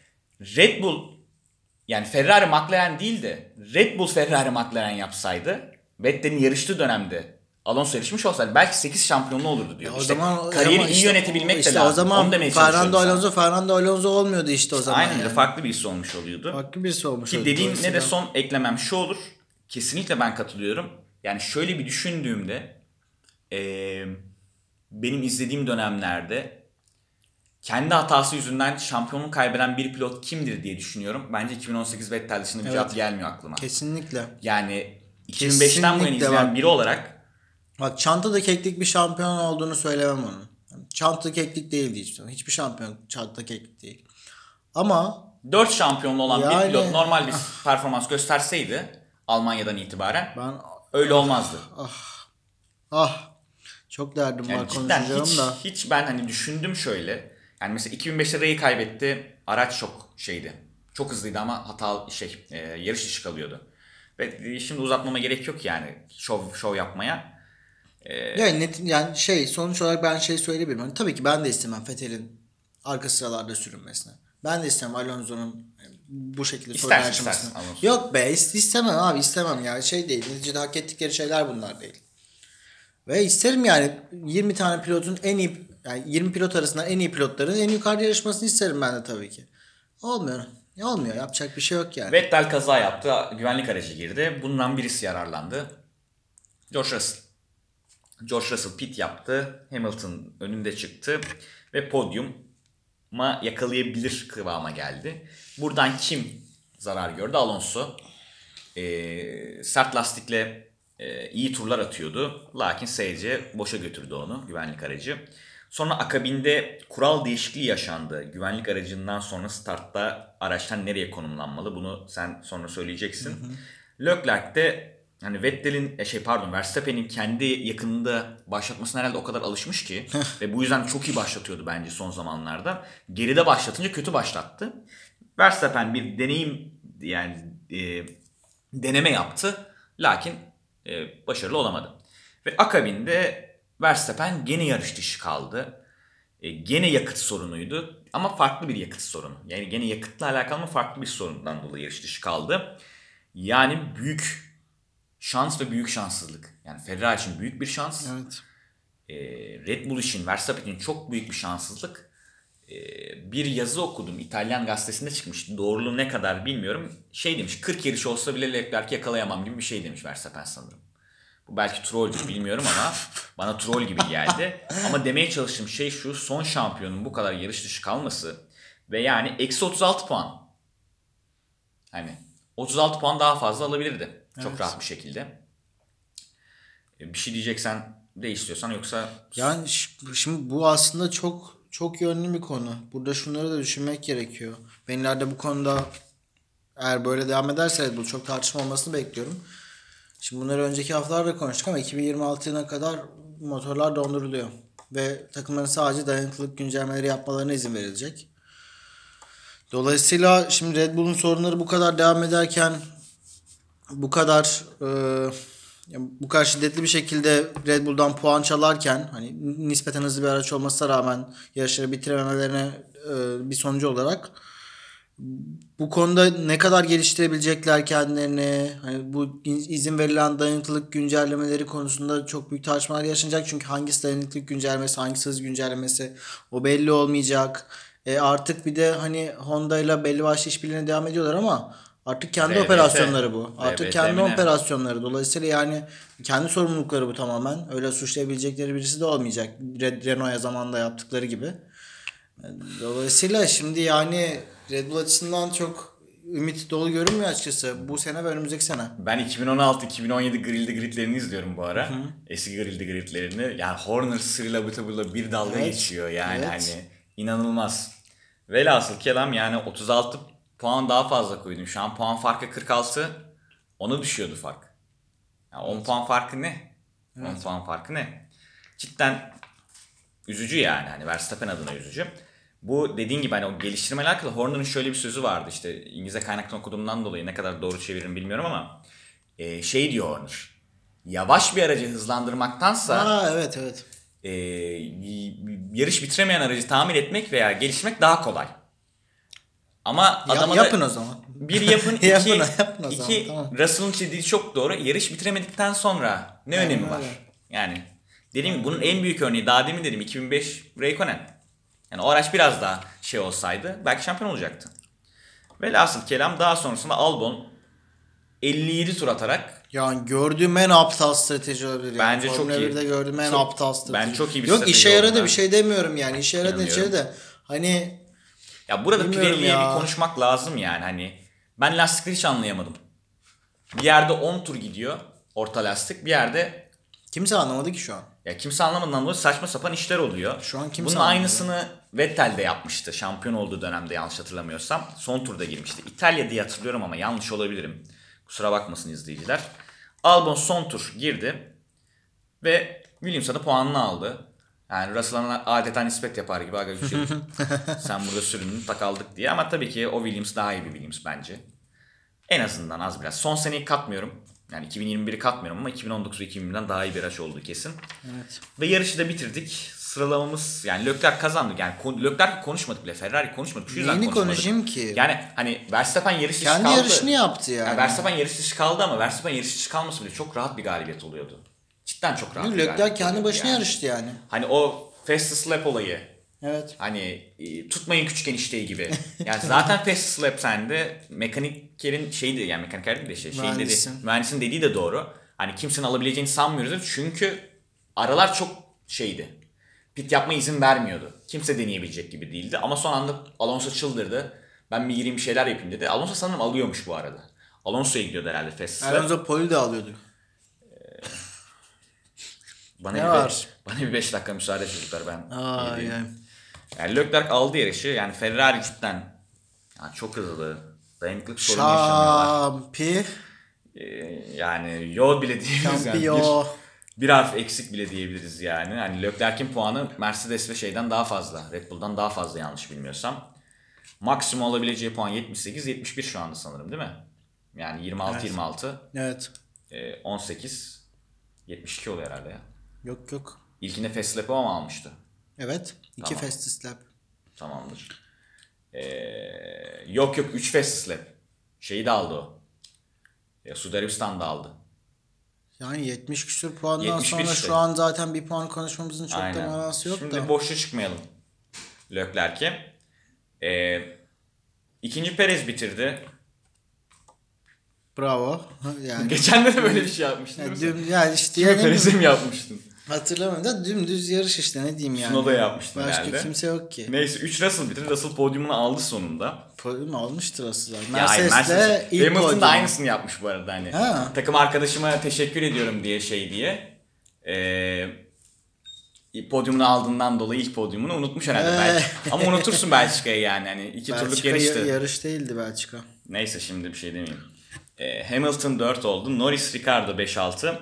Red Bull yani Ferrari McLaren değil de Red Bull Ferrari McLaren yapsaydı Vettel'in yarıştığı dönemde Alonso yarışmış olsaydı belki 8 şampiyonlu olurdu diyor. O İşte zaman kariyeri iyi işte, yönetebilmek de işte lazım. o zaman Onu demeye çalışıyorum Fernando Alonso olmuyordu işte o zaman. Aynen yani. farklı birisi olmuş oluyordu. Farklı birisi olmuş. Ki oldu dediğin ne de dolayısıyla. son eklemem şu olur. Kesinlikle ben katılıyorum. Yani şöyle bir düşündüğümde benim izlediğim dönemlerde kendi hatası yüzünden şampiyonluk kaybeden bir pilot kimdir diye düşünüyorum. Bence 2018 Vettel dışında bir cevap gelmiyor aklıma. Kesinlikle. Yani 2005'ten bu yana Kesinlikle izleyen bak. biri olarak Bak çantada keklik bir şampiyon olduğunu söylemem onun. Çanta keklik değildi hiçbir zaman. Hiçbir şampiyon çanta keklik değil. Ama 4 şampiyonlu olan Yani- bir pilot normal bir performans gösterseydi Almanya'dan itibaren ben öyle olmazdı. ah çok derdim Yani var cidden konuşacağım da. hiç ben hani düşündüm şöyle. Yani mesela 2005'te Ray'i kaybetti. Araç çok şeydi. Çok hızlıydı ama yarış dışı kalıyordu. Ve şimdi uzatmama gerek yok yani şov yapmaya. Yani sonuç olarak ben söyleyebilirim. Hani tabii ki ben de istemem Vettel'in arka sıralarda sürünmesini. Ben de istemem Alonso'nun bu şekilde sorun yaşamasını. İstersin. Yok be istemem abi istemem ya. Değil. Neticede hak ettikleri şeyler bunlar değil. Ve isterim yani 20 tane pilotun en iyi yani 20 pilot arasında en iyi pilotların en yukarıda yarışmasını isterim ben de tabii ki. Olmuyor. Olmuyor. Yapacak bir şey yok yani. Vettel kaza yaptı. Güvenlik aracı girdi. Bundan birisi yararlandı. George Russell. George Russell pit yaptı. Hamilton önünde çıktı. Ve podyuma yakalayabilir kıvama geldi. Buradan kim zarar gördü? Alonso. Sert lastikle iyi turlar atıyordu. Lakin seyirci boşa götürdü onu güvenlik aracı. Sonra akabinde kural değişikliği yaşandı. Güvenlik aracından sonra startta araçtan nereye konumlanmalı? Bunu sen sonra söyleyeceksin. Leclerc de hani Verstappen'in kendi yakınında başlatmasına herhalde o kadar alışmış ki ve bu yüzden çok iyi başlatıyordu bence son zamanlarda. Geride başlatınca kötü başlattı. Verstappen bir deneme yaptı. Lakin başarılı olamadı. Ve akabinde Verstappen gene yarış dışı kaldı. Gene yakıt sorunuydu ama farklı bir yakıt sorunu. Yani gene yakıtla alakalı ama farklı bir sorundan dolayı yarış dışı kaldı. Yani büyük şans ve büyük şanssızlık. Yani Ferrari için büyük bir şans. Evet. Red Bull için, Verstappen için çok büyük bir şanssızlık. Bir yazı okudum. İtalyan gazetesinde çıkmış. Doğruluğu ne kadar bilmiyorum. Demiş 40 yarış olsa bile Leclerc'i yakalayamam gibi bir şey demiş Verstappen sanırım. Bu belki trolldür bilmiyorum ama bana troll gibi geldi. Ama demeye çalıştığım şey şu: son şampiyonun bu kadar yarış dışı kalması ve yani eksi 36 puan. Hani 36 puan daha fazla alabilirdi. Çok rahat bir şekilde. Bir şey diyeceksen de istiyorsan yoksa... Yani şimdi bu aslında çok yönlü bir konu. Burada şunları da düşünmek gerekiyor. Ben ileride bu konuda eğer böyle devam ederse Red Bull çok tartışma olmasını bekliyorum. Şimdi bunları önceki haftalarda konuştuk ama 2026 yılına kadar motorlar donduruluyor. Ve takımların sadece dayanıklılık güncellemeleri yapmalarına izin verilecek. Dolayısıyla şimdi Red Bull'un sorunları bu kadar devam ederken bu kadar şiddetli bir şekilde Red Bull'dan puan çalarken hani nispeten hızlı bir araç olmasına rağmen yarışları bitirememelerine bir sonucu olarak bu konuda ne kadar geliştirebilecekler kendilerini, hani bu izin verilen dayanıklılık güncellemeleri konusunda çok büyük tartışmalar yaşanacak. Çünkü hangisi dayanıklılık güncellemesi, hangisi hız güncellemesi o belli olmayacak. Artık bir de hani Honda ile belli başlı işbirliğine devam ediyorlar ama artık kendi operasyonları bu. Artık kendi operasyonları. Dolayısıyla yani kendi sorumlulukları bu tamamen. Öyle suçlayabilecekleri birisi de olmayacak. Renault'a zamanında yaptıkları gibi. Dolayısıyla şimdi yani Red Bull açısından çok ümit dolu görünmüyor açıkçası. Bu sene ve önümüzdeki sene. Ben 2016-2017 gridlerini izliyorum bu ara. Eski gridlerini. Yani Horner Cyril Abitab'la bir dalga geçiyor. Yani hani inanılmaz. Velhasıl kelam yani 36 puan daha fazla koydum. Şu an puan farkı 46. Ona düşüyordu fark. Yani 10 puan farkı ne? 10 puan farkı ne? Cidden üzücü yani. Hani Verstappen adına üzücü. Bu dediğin gibi hani o geliştirmeyle alakalı Horner'ın şöyle bir sözü vardı. İşte İngilizce kaynaktan okuduğumdan dolayı ne kadar doğru çeviririm bilmiyorum ama diyor Horner. Yavaş bir aracı hızlandırmaktansa evet. Yarış bitiremeyen aracı tamir etmek veya geliştirmek daha kolay. Ama adama yapın o zaman. Bir yapın, yapın o iki zaman, tamam. Russell'ın çizdiği çok doğru. Yarış bitiremedikten sonra ne önemi var? Yani dediğim gibi bunun en büyük örneği daha demin dedim 2005 Raikkonen. Yani o araç biraz daha olsaydı belki şampiyon olacaktı. Velhasıl kelam daha sonrasında Albon 57 tur atarak Yani gördüğüm en aptal strateji olabilir. Bence çok iyi. 1'de gördüğüm en aptal strateji. Ben çok iyi bir Yok strateji işe yaradı olduğuna bir şey demiyorum yani. İşe yaradı de. Hani ya burada Pirelli'ye bir konuşmak lazım yani hani. Ben lastikleri hiç anlayamadım. Bir yerde 10 tur gidiyor orta lastik, bir yerde kimse anlamadı ki şu an. Ya kimse anlamadığından dolayı saçma sapan işler oluyor. Şu an kimse Bunun anlamadı. aynısını Vettel de yapmıştı. Şampiyon olduğu dönemde yanlış hatırlamıyorsam. Son turda girmişti. İtalya diye hatırlıyorum ama yanlış olabilirim. Kusura bakmasın izleyiciler. Albon son tur girdi. Ve Williams'a da puanını aldı. Yani Russell'a adeta nispet yapar gibi. Aga 3 yıl sen burada süründün tak aldık diye. Ama tabii ki o Williams daha iyi bir Williams bence. En azından az biraz. Son seneyi katmıyorum. Yani 2021'i katmıyorum ama 2019 ve 2020'den daha iyi bir araç olduğu kesin. Evet. Ve yarışı da bitirdik. Sıralamamız yani Leclerc kazandı. Yani Leclerc konuşmadık bile. Ferrari konuşmadık. Şu yüzden Neyini konuşmadık. konuşayım ki? Yani hani Verstappen yarış dışı kaldı. Kendi yarışını yaptı yani. Yani Verstappen yarış dışı kaldı ama Verstappen yarış dışı kalması bile çok rahat bir galibiyet oluyordu. Cidden çok rahat bir Leclerc galibiyet kendi oluyordu başına yani. yarıştı yani. Hani o fastest lap olayı. Evet. Hani tutmayın küçük enişteyi gibi. Yani zaten fastest lap sende mekanikerin şeydi yani mekaniker değil de şeyin dedi. Mühendisin dediği de doğru. Hani kimsenin alabileceğini sanmıyoruz. Çünkü aralar çok şeydi. Pit yapma izin vermiyordu. Kimse deneyebilecek gibi değildi. Ama son anda Alonso çıldırdı. Ben bir gireyim bir şeyler yapayım dedi. Alonso sanırım alıyormuş bu arada. Alonso'ya gidiyordu herhalde fastest lap. Alonso poli de alıyordu. Bana bir 5 dakika müsaade çocuklar ben. Ay. Yani Leclerc aldı yarışı. Yani Ferrari cidden yani çok hızlı. Dayanıklık sorunu yaşamıyorlar. Şampi. Yani yol bile diyebiliriz yani. Şampiyon. Bir harf eksik bile diyebiliriz yani. Hani Leclerc'in puanı Mercedes ve şeyden daha fazla. Red Bull'dan daha fazla yanlış bilmiyorsam. Maksimum alabileceği puan 78, 71 şu anda sanırım değil mi? Yani 26. Evet. 18, 72 oluyor herhalde ya. Yok. İlkinde fast lap'ı ama almıştı. Evet. 2 Tamam. fastest lap. Tamamdır. Yok 3 fast lap. Şeyi de aldı o. Suudi Arabistan'da aldı. Yani 70 küsur puandan 71 sonra işte. şu an zaten bir puan konuşmamızın çok da manası yok Şimdi da. boşta çıkmayalım Leclerc'e. İkinci Perez bitirdi. Bravo. Yani. Geçen de böyle bir şey yapmıştın. Yani işte Kimi Perez'e mi yapmıştın? hatırlamıyorum da dümdüz yarış işte ne diyeyim yani. Şunu da yapmıştın Başka herhalde. kimse yok ki. Neyse 3 Russell bitirdi. Russell podyumunu aldı sonunda. Podyum almıştır aslında. Ya hayır, Mercedes'le ilk Hamilton podyum. da aynısını yapmış bu arada hani. Ha. Takım arkadaşıma teşekkür ediyorum diye podyumunu aldığından dolayı ilk podyumunu unutmuş herhalde belki. Ama unutursun Belçika'yı yani. Hani 2 turluk yarıştı. Yarış değildi Belçika. Neyse şimdi bir şey demeyeyim. Hamilton 4 oldu. Norris Ricardo 5-6.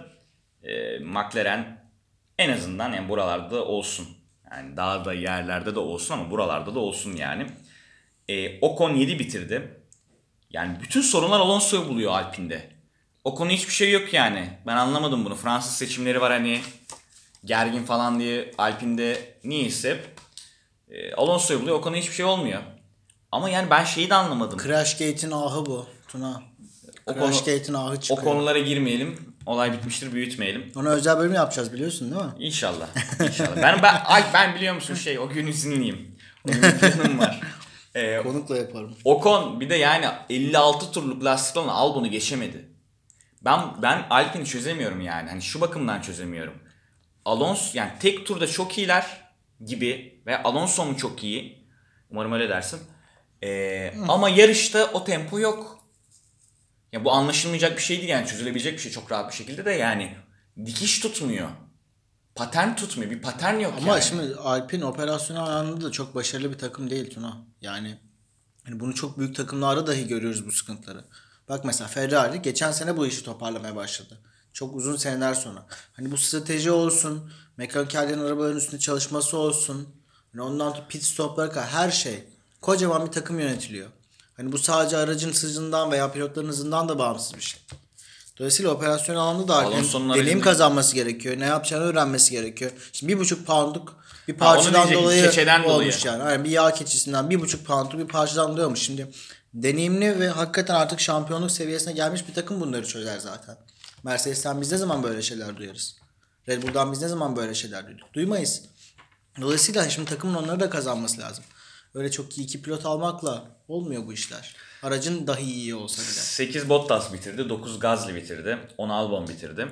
McLaren en azından yani buralarda olsun. Yani daha da yerlerde de olsun ama buralarda da olsun yani. Ocon 7 bitirdi. Yani bütün sorunlar Alonso'yu buluyor Alpine'de. Ocon'un hiçbir şey yok yani. Ben anlamadım bunu. Fransız seçimleri var hani gergin falan diye Alpine'de niyeyse Alonso'yu buluyor. Ocon'a hiçbir şey olmuyor. Ama yani ben şeyi de anlamadım. Crashgate'in ahı bu Tuna. Crashgate'in ahı çıkıyor. O konulara girmeyelim. Olay bitmiştir, büyütmeyelim. Ona özel bölüm yapacağız biliyorsun değil mi? İnşallah. İnşallah. Ben biliyor musun o gün izinliyim. O gün planım var. Konukla yaparım. Ocon bir de yani 56 turluk lastik olan Albon'u geçemedi. Ben Alpine'i çözemiyorum yani. Hani şu bakımdan çözemiyorum. Alonso yani tek turda çok iyiler gibi ve Alonso mu çok iyi? Umarım öyle dersin. Ama yarışta o tempo yok. Ya bu anlaşılmayacak bir şey değil yani çözülebilecek bir şey çok rahat bir şekilde de yani dikiş tutmuyor. Patern tutmuyor. Bir patern yok Ama yani. şimdi Alpine operasyonel anlamda da çok başarılı bir takım değil Tuna. Yani hani bunu çok büyük takımlarda dahi görüyoruz bu sıkıntıları. Bak mesela Ferrari geçen sene bu işi toparlamaya başladı. Çok uzun seneler sonra. Hani bu strateji olsun, mekanikerlerin arabaların üstünde çalışması olsun. Hani ondan tut pit stoplara kadar her şey. Kocaman bir takım yönetiliyor. Hani bu sadece aracın hızından veya pilotların hızından da bağımsız bir şey. Dolayısıyla operasyon alanında da deneyim kazanması gerekiyor. Ne yapacağını öğrenmesi gerekiyor. Şimdi 1,5 poundluk bir parçadan dolayı olmuş yani. Yani bir yağ keçisinden 1,5 poundluk bir parçadan dolayı olmuş. Şimdi deneyimli ve hakikaten artık şampiyonluk seviyesine gelmiş bir takım bunları çözer zaten. Mercedes'ten biz ne zaman böyle şeyler duyarız? Red Bull'dan biz ne zaman böyle şeyler duyduk? Duymayız. Dolayısıyla şimdi takımın onları da kazanması lazım. Öyle çok iyi 2 pilot almakla olmuyor bu işler. Aracın dahi iyi olsa bile. 8 Bottas bitirdi, 9 Gasly bitirdi, 10 Albon bitirdi.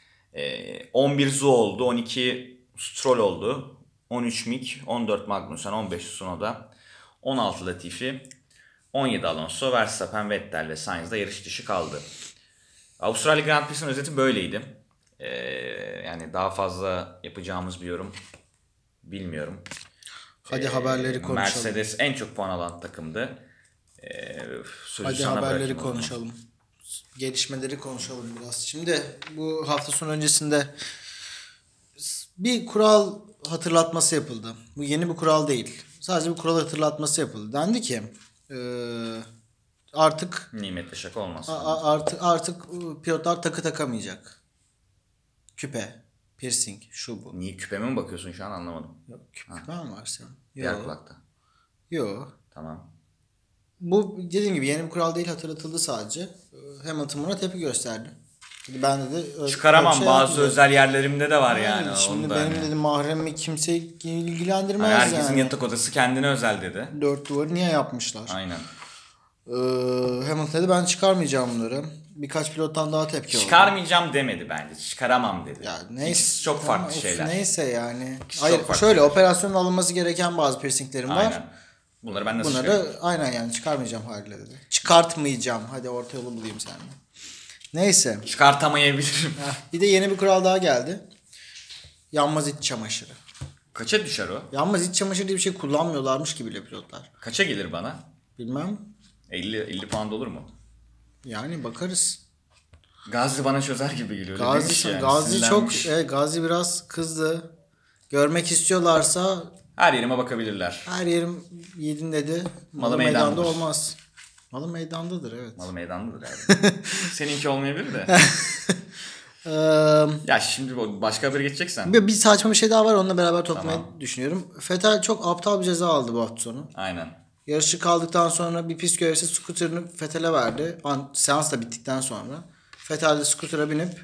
11 Zhou oldu, 12 Stroll oldu, 13 Mick, 14 Magnussen, 15 Tsunoda, 16 Latifi, 17 Alonso, Verstappen, Vettel ve Sainz da yarış dışı kaldı. Avustralya Grand Prix'sinin özeti böyleydi. Yani daha fazla yapacağımız bir yorum bilmiyorum. Hadi haberleri konuşalım. Mercedes en çok puan alan takımdı. Hadi haberleri konuşalım. Gelişmeleri konuşalım biraz. Şimdi bu hafta sonu öncesinde bir kural hatırlatması yapıldı. Bu yeni bir kural değil. Sadece bir kural hatırlatması yapıldı. Dendi ki artık Nimetle şaka olmaz. artık pilotlar takı takamayacak. Küpe, piercing, şu bu. Niye küpeme mi bakıyorsun şu an anlamadım. Yok, küpe mi var senin? Diğer Yok. kulakta. Yok. Tamam. Bu dediğim gibi yeni bir kural değil, hatırlatıldı sadece. Hamilton buna tepki gösterdi. Bende de Çıkaramam, öyle bir bazı yapmayacağız. özel yerlerimde de var yani. Şimdi Onu da benim hani. dedim mahremi kimse ilgilendirmez Herkesin yani. yatak odası kendine özel dedi. Dört duvarı niye yapmışlar? Aynen. Hamilton dedi ben çıkarmayacağım bunları. Birkaç pilottan daha tepki aldı. Çıkarmayacağım demedi bence. Çıkaramam dedi. Ya neyse. İkisi çok farklı şeyler. Neyse yani. İkisi Hayır çok farklı şöyle şeyler. operasyonun alınması gereken bazı piercinglerim var. Aynen. Bunları ben nasıl çıkarayım? Bunları aynen yani çıkarmayacağım haliyle dedi. Çıkartmayacağım. Hadi orta yolu bulayım seninle. Neyse. Çıkartamayabilirim. Bir de yeni bir kural daha geldi. Yanmaz iç çamaşırı. Kaça düşer o? Yanmaz iç çamaşırı diye bir şey kullanmıyorlarmış gibi bile pilotlar. Kaça gelir bana? Bilmem. 50 pound olur mu? Yani bakarız. Gazi bana çözer gibi geliyor. Öyle demiş yani, Gazi çok sinirlenmiş. Gazi biraz kızdı. Görmek istiyorlarsa Her yerime bakabilirler. her yerim yedin dedi. Malı Meydanda meydandadır. olmaz. Malı meydandadır evet. Malı meydandadır yani. Seninki olmayabilir de. Ee, Ya şimdi başka habere geçeceksen. bir saçma bir şey daha var onunla beraber toplamayı Tamam. düşünüyorum. Vettel çok aptal bir ceza aldı bu hafta sonu. Aynen. Yarışı kaldıktan sonra bir pist görevlisi scooter'ını Vettel'e verdi. Seans da bittikten sonra. Vettel de scooter'a binip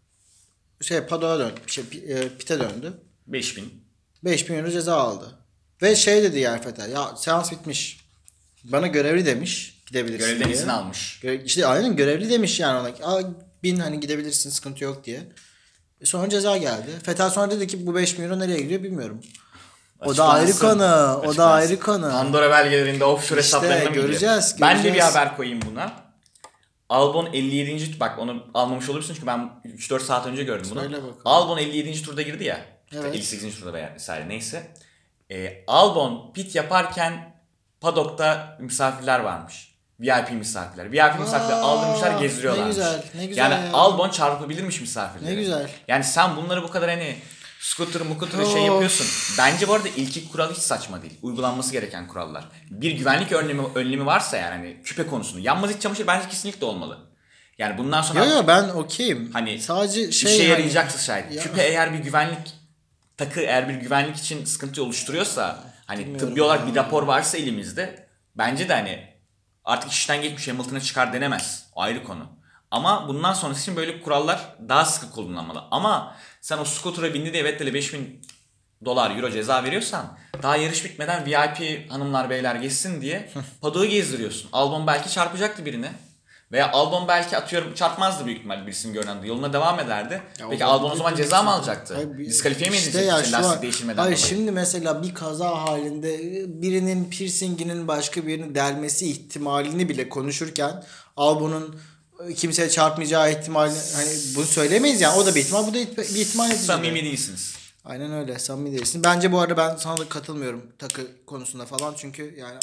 paddock'a döndü. Pit'e döndü. 5000. 5.000 euro ceza aldı. Ve şey dedi yani Vettel. Ya seans bitmiş. Bana görevli demiş. Gidebilirsin Görevden diye. izin almış. İşte aynen görevli demiş yani ona. Bin hani gidebilirsin sıkıntı yok diye. Sonra ceza geldi. Vettel sonra dedi ki bu 5.000 euro nereye gidiyor bilmiyorum. O da ayrı Açıklansın. konu. O da Açıklansın. ayrı konu. Pandora belgelerinde offshore İşte hesaplarına mı göreceğiz, gidiyor? Ben de bir göreceğiz. haber koyayım buna. Albon 57. Bak onu almamış olursun çünkü ben 3-4 saat önce gördüm bunu. Söyle bakalım. Albon 57. turda girdi ya. Evet. 58. turda veya vesaire neyse. Albon pit yaparken paddock'ta misafirler varmış. VIP misafirler. VIP misafirleri aldırmışlar gezdiriyorlarmış. Ne güzel, ne güzel Yani ya. Albon çarpabilirmiş misafirlere. Ne güzel. Yani sen bunları bu kadar hani scooter şey Of. yapıyorsun. Bence bu arada ilk kural hiç saçma değil. Uygulanması gereken kurallar. Bir güvenlik önlemi varsa yani hani küpe konusunda. Yanmaz iç çamaşır bence kesinlikle olmalı. Yani bundan sonra Yo ben okeyim. hani Sadece işe hani- yarayacaksa şayet. Ya. Küpe eğer bir güvenlik eğer bir güvenlik için sıkıntı oluşturuyorsa hani tıbbi olarak bir rapor varsa elimizde bence de hani artık işten geçmiş Hamilton'a çıkar denemez. O ayrı konu. Ama bundan sonrası için böyle kurallar daha sıkı kullanılmalı. Ama sen o scooter'a bindi diye Vettel'e 5000 dolar euro ceza veriyorsan daha yarış bitmeden VIP hanımlar beyler geçsin diye paddock'u gezdiriyorsun. Albon belki çarpacaktı birine. Veya Albon belki atıyorum çarpmazdı büyük ihtimalle birisinin görünen yoluna devam ederdi. Ya Peki o Albon o zaman ceza mı alacaktı? Hayır, Diskalifiye mi işte edilecekti ya işte şu an- lastik değiştirmeden Hayır dolayı? şimdi mesela bir kaza halinde birinin piercinginin başka birini delmesi ihtimalini bile konuşurken Albon'un kimseye çarpmayacağı ihtimali hani bunu söylemeyiz yani o da bir ihtimal bu da bir ihtimal neticede. Samimi değilsiniz. Aynen öyle samimi değilsin. Bence bu arada ben sana da katılmıyorum takı konusunda falan çünkü yani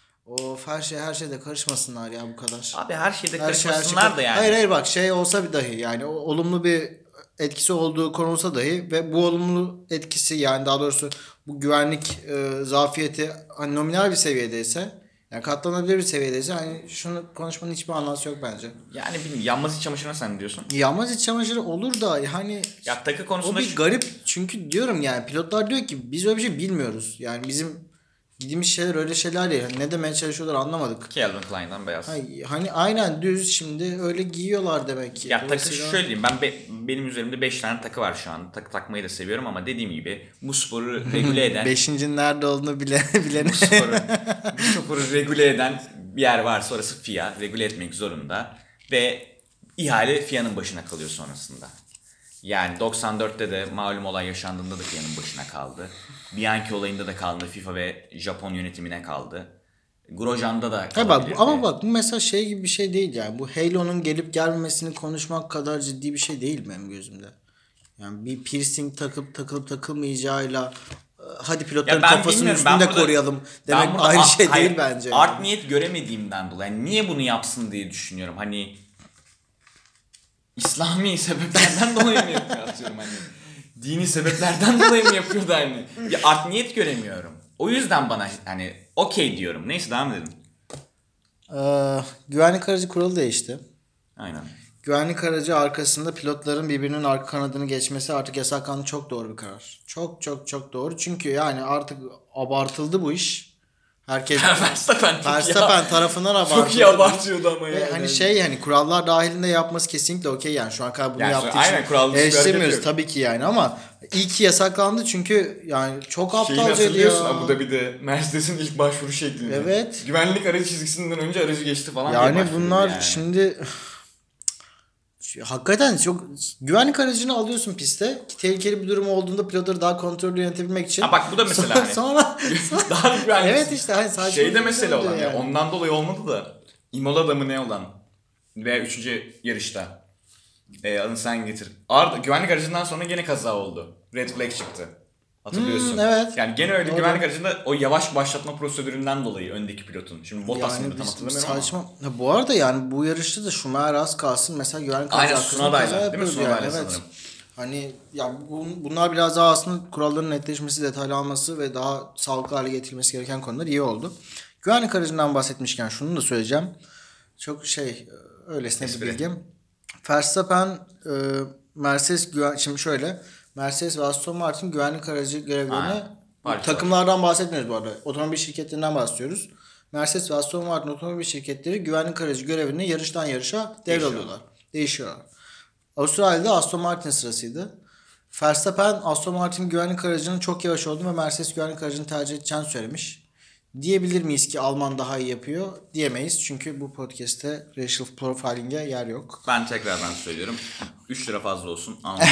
her şeyde karışmasınlar ya bu kadar. Abi her şeyde Her şey karışmasınlar da yani. Hayır bak şey olsa bir dahi yani olumlu bir etkisi olduğu konulsa dahi ve bu olumlu etkisi yani daha doğrusu bu güvenlik zafiyeti hani nominal bir seviyedeyse yani katlanabilir bir seviyedeyse hani şunu konuşmanın hiçbir anlamı yok bence. Yani bilmiyorum, yanmaz iç çamaşırına sen diyorsun. Yanmaz iç çamaşırı olur da hani Ya takı o konusunda bir garip çünkü diyorum yani pilotlar diyor ki biz öyle bir şey bilmiyoruz. Yani bizim gittiğimiz şeyler öyle şeyler değil. Hani ne demeye çalışıyorlar anlamadık. Calvin Klein'dan beyaz. Hani aynen düz şimdi öyle giyiyorlar demek ki. Ya takı Dolayısıyla- şöyle diyeyim benim üzerimde 5 tane takı var şu an. Takı takmayı da seviyorum ama dediğim gibi bu sporu regüle eden Beşincinin nerede olduğunu bilene. bu sporu regüle eden bir yer varsa orası FIA. Regüle etmek zorunda. Ve ihale FIA'nın başına kalıyor sonrasında. Yani 94'te de malum olay yaşandığında da FIA'nın başına kaldı. Bianchi olayında da kaldı. FIFA ve Japon yönetimine kaldı. Grosjean'da da Ha kalabilirdi. ama bak bu mesela şey gibi bir şey değil yani. Bu Halo'nun gelip gelmemesini konuşmak kadar ciddi bir şey değil benim gözümde. Yani bir piercing takılıp takılmayacağıyla hadi pilotların Ya ben kafasının bilmiyorum, üstünde ben burada- koruyalım ben demek burada ayrı şey hayır, değil bence. Art niyet göremediğimden dolayı. Yani niye bunu yapsın diye düşünüyorum. Hani İslami sebeplerden dolayı mı yapıyor atıyorum hani. dini sebeplerden dolayı mı yapıyordu hani? Bir art niyet göremiyorum. O yüzden bana hani okey diyorum. Neyse devam edelim. Güvenlik aracı kuralı değişti. Aynen. Güvenlik aracı arkasında pilotların birbirinin arka kanadını geçmesi artık yasaklandı. Çok doğru bir karar. Çok çok çok doğru. Çünkü yani artık abartıldı bu iş. Herkes Verstappen tarafından abartıldı. Çok iyi abartıyordu ama Ve yani. hani hani kurallar dahilinde yapması kesinlikle okey yani. Şu an kadar bunu Yani yaptığı aynen, için kural dışı bir hareket eleştirmiyoruz yok. tabii ki yani ama iyi ki yasaklandı çünkü yani çok Şeyi aptalca hatırlıyorsun ya. Abu Dhabi'de Mercedes'in ilk başvuru şeklinde. Evet. Güvenlik aracı çizgisinden önce aracı geçti falan diye Yani başvuruyordu bunlar yani. şimdi hakikaten çok güvenlik aracını alıyorsun piste ki tehlikeli bir durum olduğunda pilotları daha kontrollü yönetebilmek için. Ha bak bu da mesela hani. sonra Daha güvenli. evet işte hani saçma Şeyde bir mesele şey oluyor olan ya. Ondan dolayı olmadı da. Imola'da mı ne olan? Veya 3. yarışta. Adını sen getir. Güvenlik aracından sonra gene kaza oldu. Red flag çıktı. Hatırlıyorsun. Evet. Yani gene öyle Doğru. güvenlik aracında o yavaş başlatma prosedüründen dolayı öndeki pilotun. Şimdi Bottas mıydı tam hatırlamıyorum saçma. ama. Ya bu arada yani bu yarışta da Schumacher az kalsın mesela güvenlik Aynen, aracı arkasında Tsunoda'yla, kaza değil mi? yapıyordu Tsunoda'yla yani, evet. sanırım. Hani ya bunlar biraz daha aslında kuralların netleşmesi, detaylı alması ve daha sağlıklı hale getirilmesi gereken konular iyi oldu. Güvenlik aracından bahsetmişken şunu da söyleyeceğim. Çok öylesine bir Espri. bilgim. Verstappen Mercedes şimdi şöyle Mercedes ve Aston Martin güvenlik aracı görevlerini Aynen. takımlardan bahsetmiyoruz bu arada. Otomobil şirketlerinden bahsediyoruz. Mercedes ve Aston Martin otomobil şirketleri güvenlik aracı görevini yarıştan yarışa devralıyorlar. Değişiyorlar. Avustralya'da Aston Martin sırasıydı. Verstappen Aston Martin güvenlik aracının çok yavaş olduğunu ve Mercedes güvenlik aracını tercih edeceğini söylemiş. Diyebilir miyiz ki Alman daha iyi yapıyor? Diyemeyiz. Çünkü bu podcast'te racial profiling'e yer yok. Ben tekrardan söylüyorum. 3 lira fazla olsun. Anladım.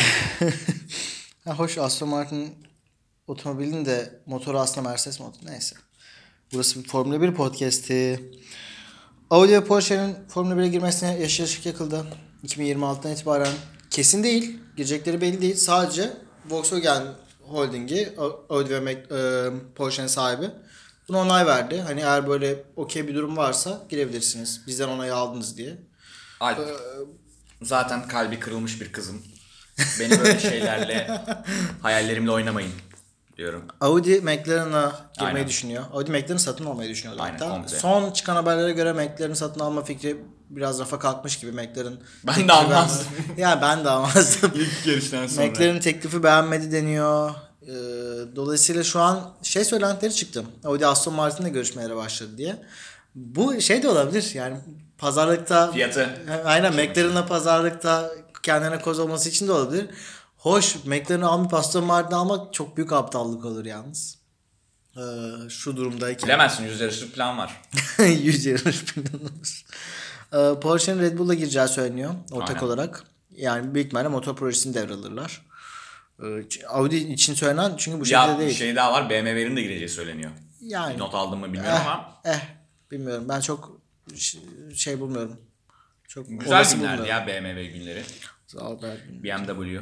Hoş Aston Martin otomobilin de motoru aslında Mercedes motoru. Neyse. Burası bir Formula 1 podcast'i. Audi ve Porsche'nin Formula 1'e girmesine yeşil ışık yakıldı. 2026'dan itibaren kesin değil. Girecekleri belli değil. Sadece Volkswagen Holding'i Audi ve Porsche'nin sahibi buna onay verdi. Hani eğer böyle okey bir durum varsa girebilirsiniz. Bizden onayı aldınız diye. Alp. Zaten kalbi kırılmış bir kızım. Beni böyle şeylerle, hayallerimle oynamayın diyorum. Audi McLaren'a girmeyi Aynen. düşünüyor. Audi McLaren satın almayı düşünüyordu Aynen, hatta. komple. Son çıkan haberlere göre McLaren satın alma fikri biraz rafa kalkmış gibi McLaren. Ben de almazdım. Ya ben de almazdım. İlk yarıştan sonra. McLaren teklifi beğenmedi deniyor. Dolayısıyla şu an söylentileri çıktı. Audi Aston Martin'le görüşmelere başladı diye. Bu de olabilir yani pazarlıkta. Fiyatı. Aynen McLaren'la pazarlıkta kendine koz olması için de olabilir. Hoş McLaren'ı almayıp Aston Martin'i almak çok büyük aptallık olur yalnız. Şu durumdayken. Bilemezsin, 100 yarışlık plan var. 100 yarış planımız. Porsche'nin Red Bull'a gireceği söyleniyor ortak Aynen. olarak. Yani büyük ihtimalle motor projesini devralırlar. Audi için söylenen çünkü bu şekilde Ya bir değil. şey daha var, BMW'nin de gireceği söyleniyor. Yani Not aldım mı bilmiyorum ama. bilmiyorum. Ben çok bulmuyorum. Çok Güzel olası günlerdi bulmuyorum. ya BMW günleri. Sağ ol Berkin. BMW.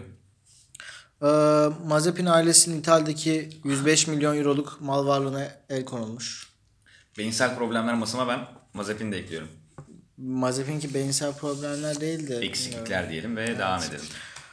Mazepin ailesinin İtalya'daki 105 milyon euroluk mal varlığına el konulmuş. Beyinsel problemler masama, ben Mazepin'i de ekliyorum. Mazepin'ki beyinsel problemler değil de. Eksiklikler diyelim ve devam edelim.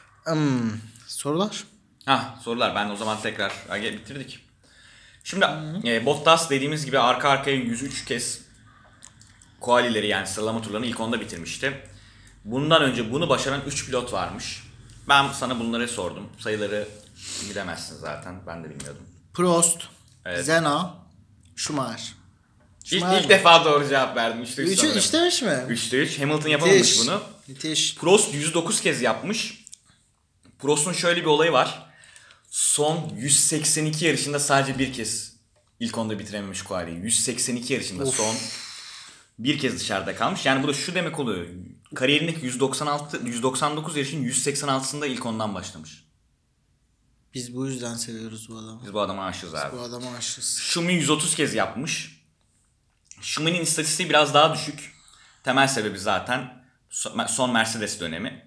Sorular? Sorular. Ben o zaman tekrar bitirdik. Şimdi Bottas dediğimiz gibi arka arkaya 103 kez qualileri yani sıralama turlarını ilk onda bitirmişti. Bundan önce bunu başaran 3 pilot varmış. Ben sana bunları sordum. Sayıları bilemezsin zaten. Ben de bilmiyordum. Prost, Evet. Senna, Schumacher. İlk defa doğru cevap verdim. 3'te 3 Üçü sanırım. işlemiş mi? 3'te 3. Hamilton yapamamış bunu. Müthiş. Prost 109 kez yapmış. Prost'un şöyle bir olayı var. Son 182 yarışında sadece bir kez ilk onda bitirememiş quali'yi. 182 yarışında son bir kez dışarıda kalmış. Yani bu da şu demek oluyor. Kariyerindeki 199 yarışın 186'sında ilk ondan başlamış. Biz bu yüzden seviyoruz bu adamı. Biz bu adama aşığız abi. Bu adama aşığız. Schumi 130 kez yapmış. Schumi'nin istatistiği biraz daha düşük. Temel sebebi zaten son Mercedes dönemi.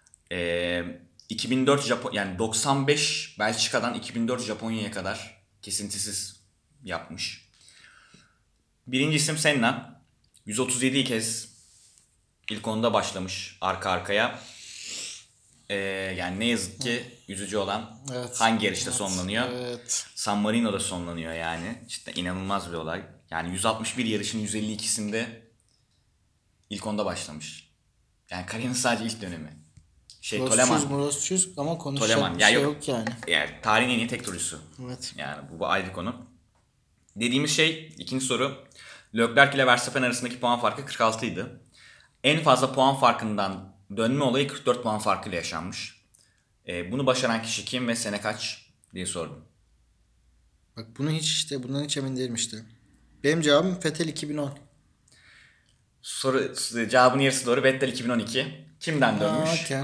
2004 yani 95 Belçika'dan 2004 Japonya'ya kadar kesintisiz yapmış. Birinci isim Senna. 137 kez ilk onda başlamış arka arkaya. Yani ne yazık ki üzücü olan Evet. hangi yarışta Evet. sonlanıyor? Evet. San Marino'da sonlanıyor yani. Cidden inanılmaz bir olay. Yani 161 yarışın 152'sinde ilk onda başlamış. Yani kariyerinin sadece ilk dönemi. Toleman. Morosçuyuz ama konuşacak Toleman. bir Ya şey yok. yok yani. Yani tarihin en iyi tek turcusu. Evet. Yani bu ayrı konu. Dediğimiz şey ikinci soru. Leclerc ile Verstappen arasındaki puan farkı 46 idi. En fazla puan farkından dönme olayı 44 puan farkıyla yaşanmış. Bunu başaran kişi kim ve sene kaç diye sordum. Bak bundan hiç emin değilim işte. Benim cevabım Vettel 2010. Cevabın yarısı doğru. Vettel 2012. Kimden dönmüş? Okey.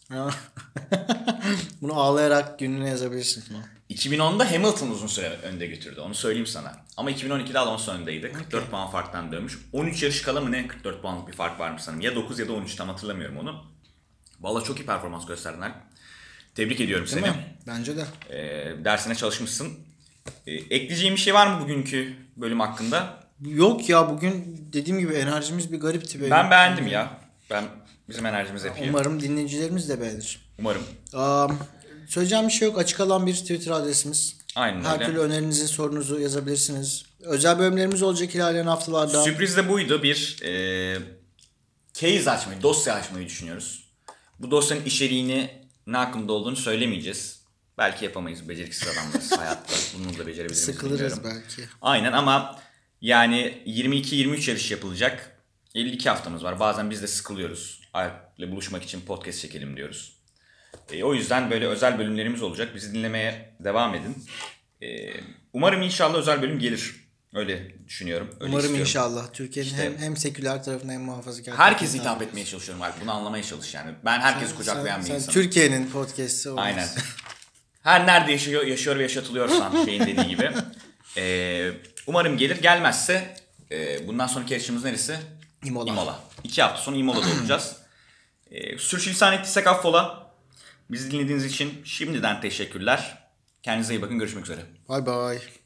Bunu ağlayarak gününe yazabilirsin. 2010'da Hamilton uzun süre önde götürdü. Onu söyleyeyim sana. Ama 2012'de Alonso öndeydi. 44 puan farktan dönmüş. 13 yarış kala mı ne 44 puanlık bir fark varmış sanırım. Ya 9 ya da 13 tam hatırlamıyorum onu. Valla çok iyi performans gösterdiler. Tebrik ediyorum Değil seni. mi? Bence de. Dersine çalışmışsın. Ekleyeceğim bir şey var mı bugünkü bölüm hakkında? Yok ya, bugün dediğim gibi enerjimiz bir garipti. Benim. Ben beğendim ya. Bizim enerjimiz hep iyi. Umarım dinleyicilerimiz de beğenir. Umarım. Söyleyeceğim bir şey yok. Açık alan bir Twitter adresimiz. Aynen Her öyle. türlü önerinizi, sorunuzu yazabilirsiniz. Özel bölümlerimiz olacak ilerleyen haftalarda. Sürpriz de buydu. Bir case açmayı, dosya açmayı düşünüyoruz. Bu dosyanın içeriğini ne hakkında olduğunu söylemeyeceğiz. Belki yapamayız. Beceriksiz adamlarız hayatta. Bunu da becerebiliriz Sıkılırız bilmiyorum. belki. Aynen ama yani 22-23 yarış yapılacak. 52 haftamız var. Bazen biz de sıkılıyoruz. Alp'le buluşmak için podcast çekelim diyoruz. O yüzden böyle özel bölümlerimiz olacak. Bizi dinlemeye devam edin. Umarım inşallah özel bölüm gelir. Öyle düşünüyorum. Öyle Umarım istiyorum. inşallah. Türkiye'nin İşte- hem seküler tarafına hem muhafazakar Herkese tarafına. hitap etmeye çalışıyorum Alp. Bunu anlamaya çalış yani. Ben herkesi kucaklayan bir Sen insanım. Türkiye'nin podcast'i olmaz. Aynen. Her nerede yaşıyor ve yaşatılıyorsan şeyin dediği gibi. Umarım gelir. Gelmezse bundan sonraki yarışımız neresi? İmola. 2 hafta sonra İmola'da olacağız. Sürçülisan ettiysek affola. Bizi dinlediğiniz için şimdiden teşekkürler. Kendinize iyi bakın. Görüşmek üzere. Bye bye.